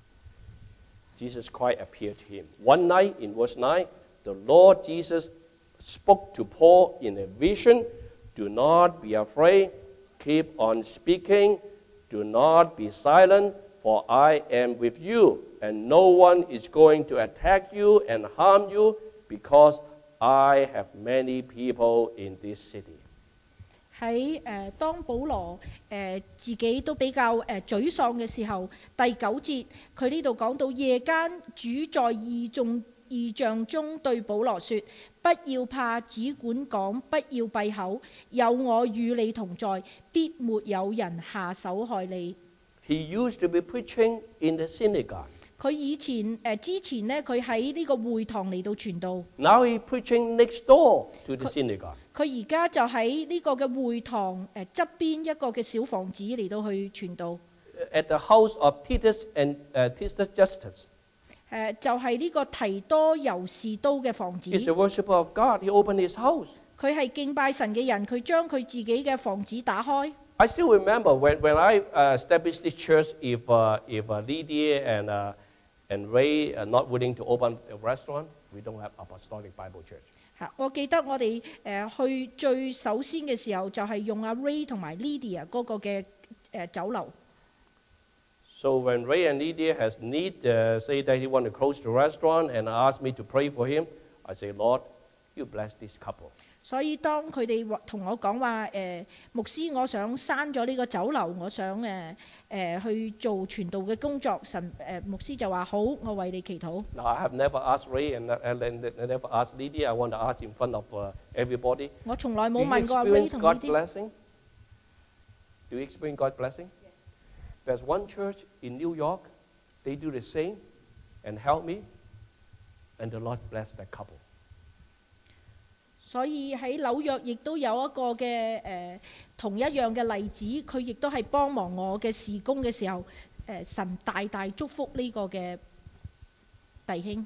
Jesus Christ appeared to him. One night, in verse 9, the Lord Jesus spoke to Paul in a vision. Do not be afraid. Keep on speaking. Do not be silent, for I am with you, and no one is going to attack you and harm you, because I have many people in this city. 喺當保羅自己都比較沮喪嘅時候，第9節佢呢度講到夜間主在異象中對保羅說：不要怕，只管講，不要閉口，有我與你同在，必沒有人下手害你。 He used to be preaching in the synagogue. 佢之前呢，佢喺呢個會堂嚟到傳道。 Now he preaching next door to the synagogue. 佢而家就喺呢個嘅會堂側邊一個嘅小房子嚟到去傳道。 At the house of Titus and Titus Justus. 就係呢個提多猶士都嘅房子。 He's a worshipper of God. He opened his house. 佢係敬拜神嘅人，佢將佢自己嘅房子打開。 I still remember when I established this church. If Lydia and Ray are not willing to open a restaurant, we don't have Apostolic Bible Church. 我記得我哋去最首先嘅時候，就係用阿 Ray 同埋 Lydia 嗰個嘅酒樓。 So when Ray and Lydia has say that he want to close the restaurant and ask me to pray for him, I say, Lord, you bless this couple. 所以當佢哋同我講話牧師，我想閂咗呢個酒樓，我想去做傳道嘅工作，牧師就話好，我為你祈禱。 Now I have never asked Ray and never asked Lydia. I want to ask in front of everybody. 我從來冇問過 Ray 同 Lydia。Do you experience God's blessing? There's one church in New York. They do the same and help me, and the Lord bless that couple. 所以喺紐約亦都有一個嘅同一樣嘅例子，佢亦都係幫忙我嘅事工嘅時候，神大大祝福呢個嘅弟兄。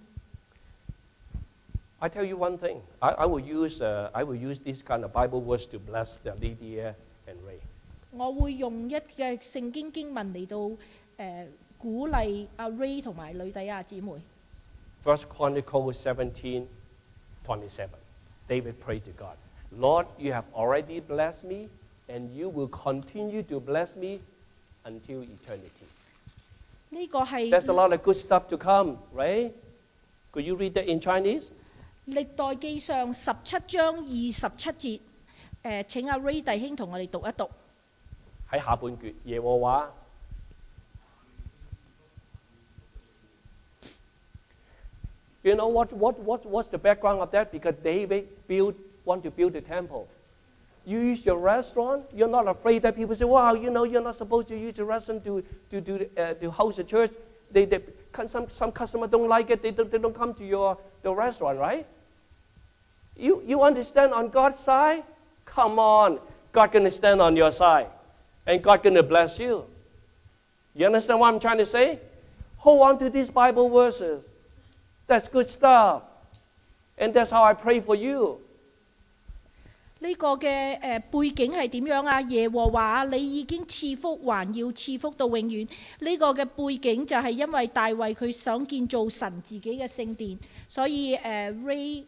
I tell you one thing. I will use this kind of Bible verse to bless Lydia and Ray. 我會用一嘅聖經經文嚟到鼓勵阿 Ray 同埋呂底亞姊妹。 First Chronicles 17:27. David prayed to God, Lord, you have already blessed me, and you will continue to bless me until eternity. 呢個係 There's a lot of good stuff to come, right? Could you read that in Chinese? 歷代記上17章27節，請阿 Ray 弟兄同我哋讀一讀。 喺下半段，耶和華。You know what's the background of that? Because David want to build a temple. You use your restaurant. You're not afraid that people say, "Wow, you know, you're not supposed to use the restaurant to host a church." Some customer don't like it. They don't come to the restaurant, right? You understand on God's side? Come on, God gonna stand on your side, and God gonna bless you. You understand what I'm trying to say? Hold on to these Bible verses. That's good stuff. And that's how I pray for you. 呢個嘅背景係點樣啊？耶和華你已經賜福，還要賜福到永遠。呢個嘅背景就係因為大衛佢想建造神自己嘅聖殿，所以Ray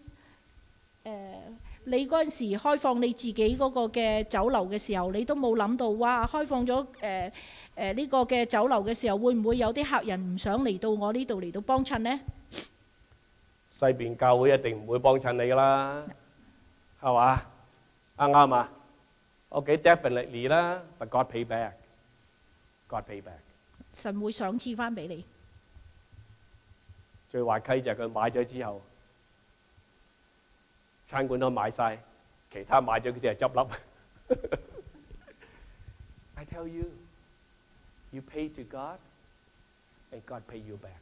你嗰陣時開放你自己嗰個嘅酒樓嘅時候，你都冇諗到哇！開放咗呢個嘅酒樓嘅時候，會唔會有啲客人唔想嚟到我呢度嚟到幫襯呢？ 西邊教會一定唔會幫襯你噶啦，係嘛？啱啊？OK, definitely 啦 ，but God pay back. God pay back. 神會賞賜翻俾你。 最壞溪就係佢買咗之後，餐館都買晒，其他買咗嗰啲係執笠。I tell you, you pay to God, and God pay you back.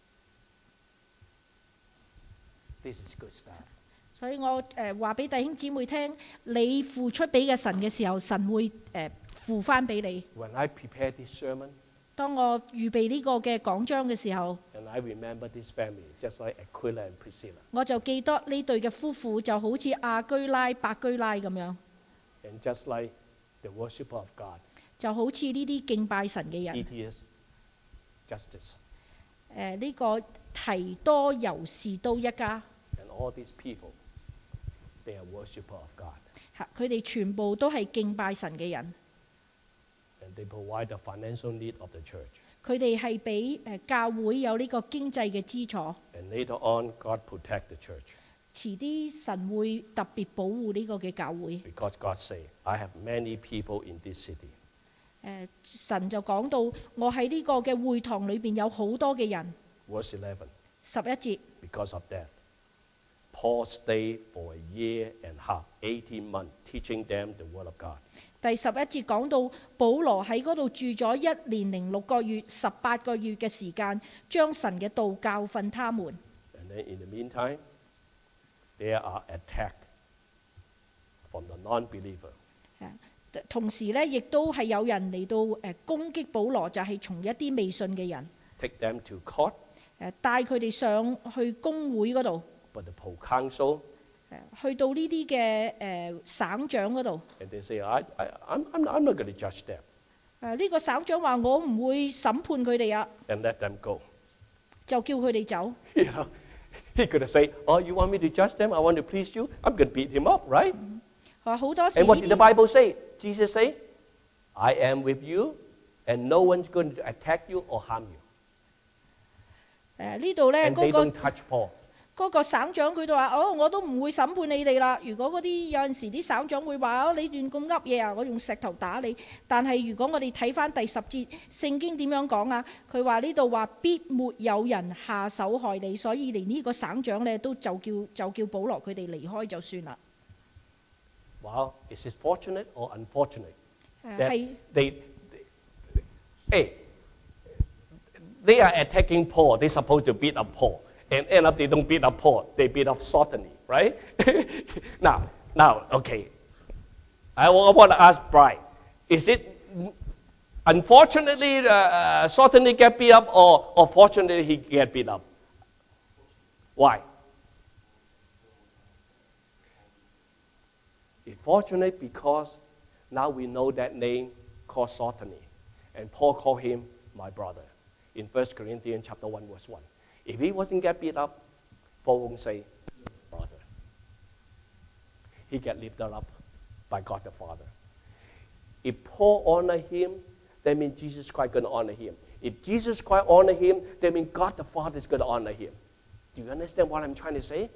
This is good stuff. 所以我話俾弟兄姊妹聽，你付出俾嘅神嘅時候，神會付翻俾你。 When I prepare this sermon, 當我預備呢個嘅講章嘅時候， and I remember this family, just like Aquila and Priscilla, 我就記得呢對嘅夫婦就好似亞居拉、百居拉咁樣， and just like the worshiper of God, 就好似呢啲敬拜神嘅人。 it is justice. 呢個提多猶士都一家， And all these people, they are worshiper of God. 佢哋全部都係敬拜神嘅人。 And they provide the financial need of the church. 佢哋係俾教會有呢個經濟嘅資助。 And later on, God protect the church. 遲啲神會特別保護呢個嘅教會。 Because God say, I have many people in this city. 神就講到，我喺呢個嘅會堂裏邊有好多嘅人。 Verse 11, 11節， because of that, Paul stayed for a year and a half, 18 months, teaching them the word of God. 第11節講到，保羅喺嗰度住咗1年零6個月，18個月嘅時間，將神嘅道教訓他們。 And then in the meantime, there are attacks from the non-believer. 同時呢，亦都係有人嚟到攻擊保羅，就係從一啲未信嘅人 Take them to court, 帶佢哋上去公會嗰度， but the proconsul, 去到呢啲嘅省長嗰度。 and they say, I'm not going to judge them. 呢個省長話：我唔會審判佢哋啊， And let them go. 就叫佢哋走。 You know, he could have said, oh, you want me to judge them? I want to please you. I'm going to beat him up, right? 話好多時 And 呢 what did the 啲 Bible say? Jesus say, I am with you, and no one's going to attack you or harm you. 呢度呢 And they 嗰 don't touch Paul. 個省長佢就話：我都唔會審判你哋啦。如果嗰啲有陣時啲省長會話：你亂咁噏嘢啊，我用石頭打你。但係如果我哋睇翻第10節，聖經點樣講啊？佢話呢度話必沒有人下手害你，所以連呢個省長呢都就叫保羅佢哋離開就算啦。 Wow, is it fortunate or unfortunate? 係 They are attacking Paul. They're supposed to beat up Paul. And end up they don't beat up Paul. They beat up Sotany, right? now, okay. I want to ask Brian, is it unfortunately Sotany get beat up or fortunately he get beat up? Why? It's fortunate because now we know that name called Sotany. And Paul called him my brother in 1 Corinthians chapter 1, verse 1. If he wasn't get beat up, Paul won't say brother. He get lifted up by God the Father. If Paul honor him, that means Jesus Christ going to honor him. If Jesus Christ honor him, that means God the Father is going to honor him. Do you understand what I'm trying to say?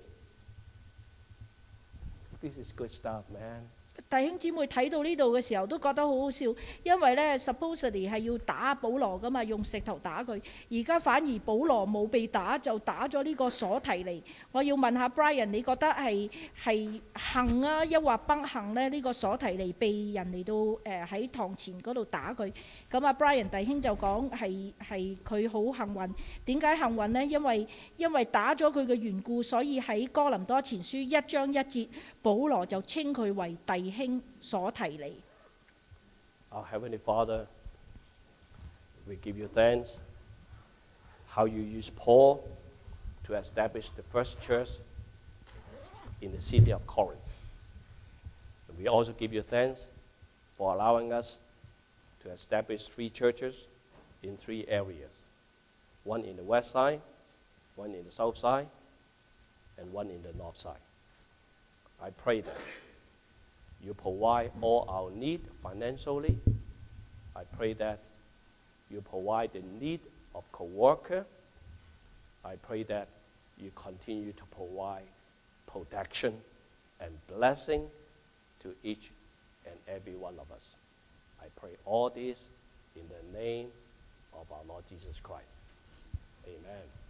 This is good stuff, man. 弟兄姊妹睇到呢度嘅時候都覺得好好笑，因為呢 supposedly 係要打保羅噶嘛，用石頭打佢。而家反而保羅冇被打，就打咗呢個所提尼。我要問下 Brian， 你覺得係幸啊，抑或不幸呢？呢個所提尼被人嚟到喺堂前嗰度打佢。咁啊 Brian 弟兄就講係佢好幸運。點解幸運呢？因為打咗佢嘅緣故，所以喺哥林多前書1章1節，保羅就稱佢為弟兄所提尼。 Our Heavenly Father, we give you thanks how you use Paul to establish the first church in the city of Corinth. We also give you thanks for allowing us to establish 3 churches in 3 areas. One in the west side, one in the south side, and one in the north side. I pray that you provide all our need financially. I pray that you provide the need of co-worker. I pray that you continue to provide protection and blessing to each and every one of us. I pray all this in the name of our Lord Jesus Christ. Amen.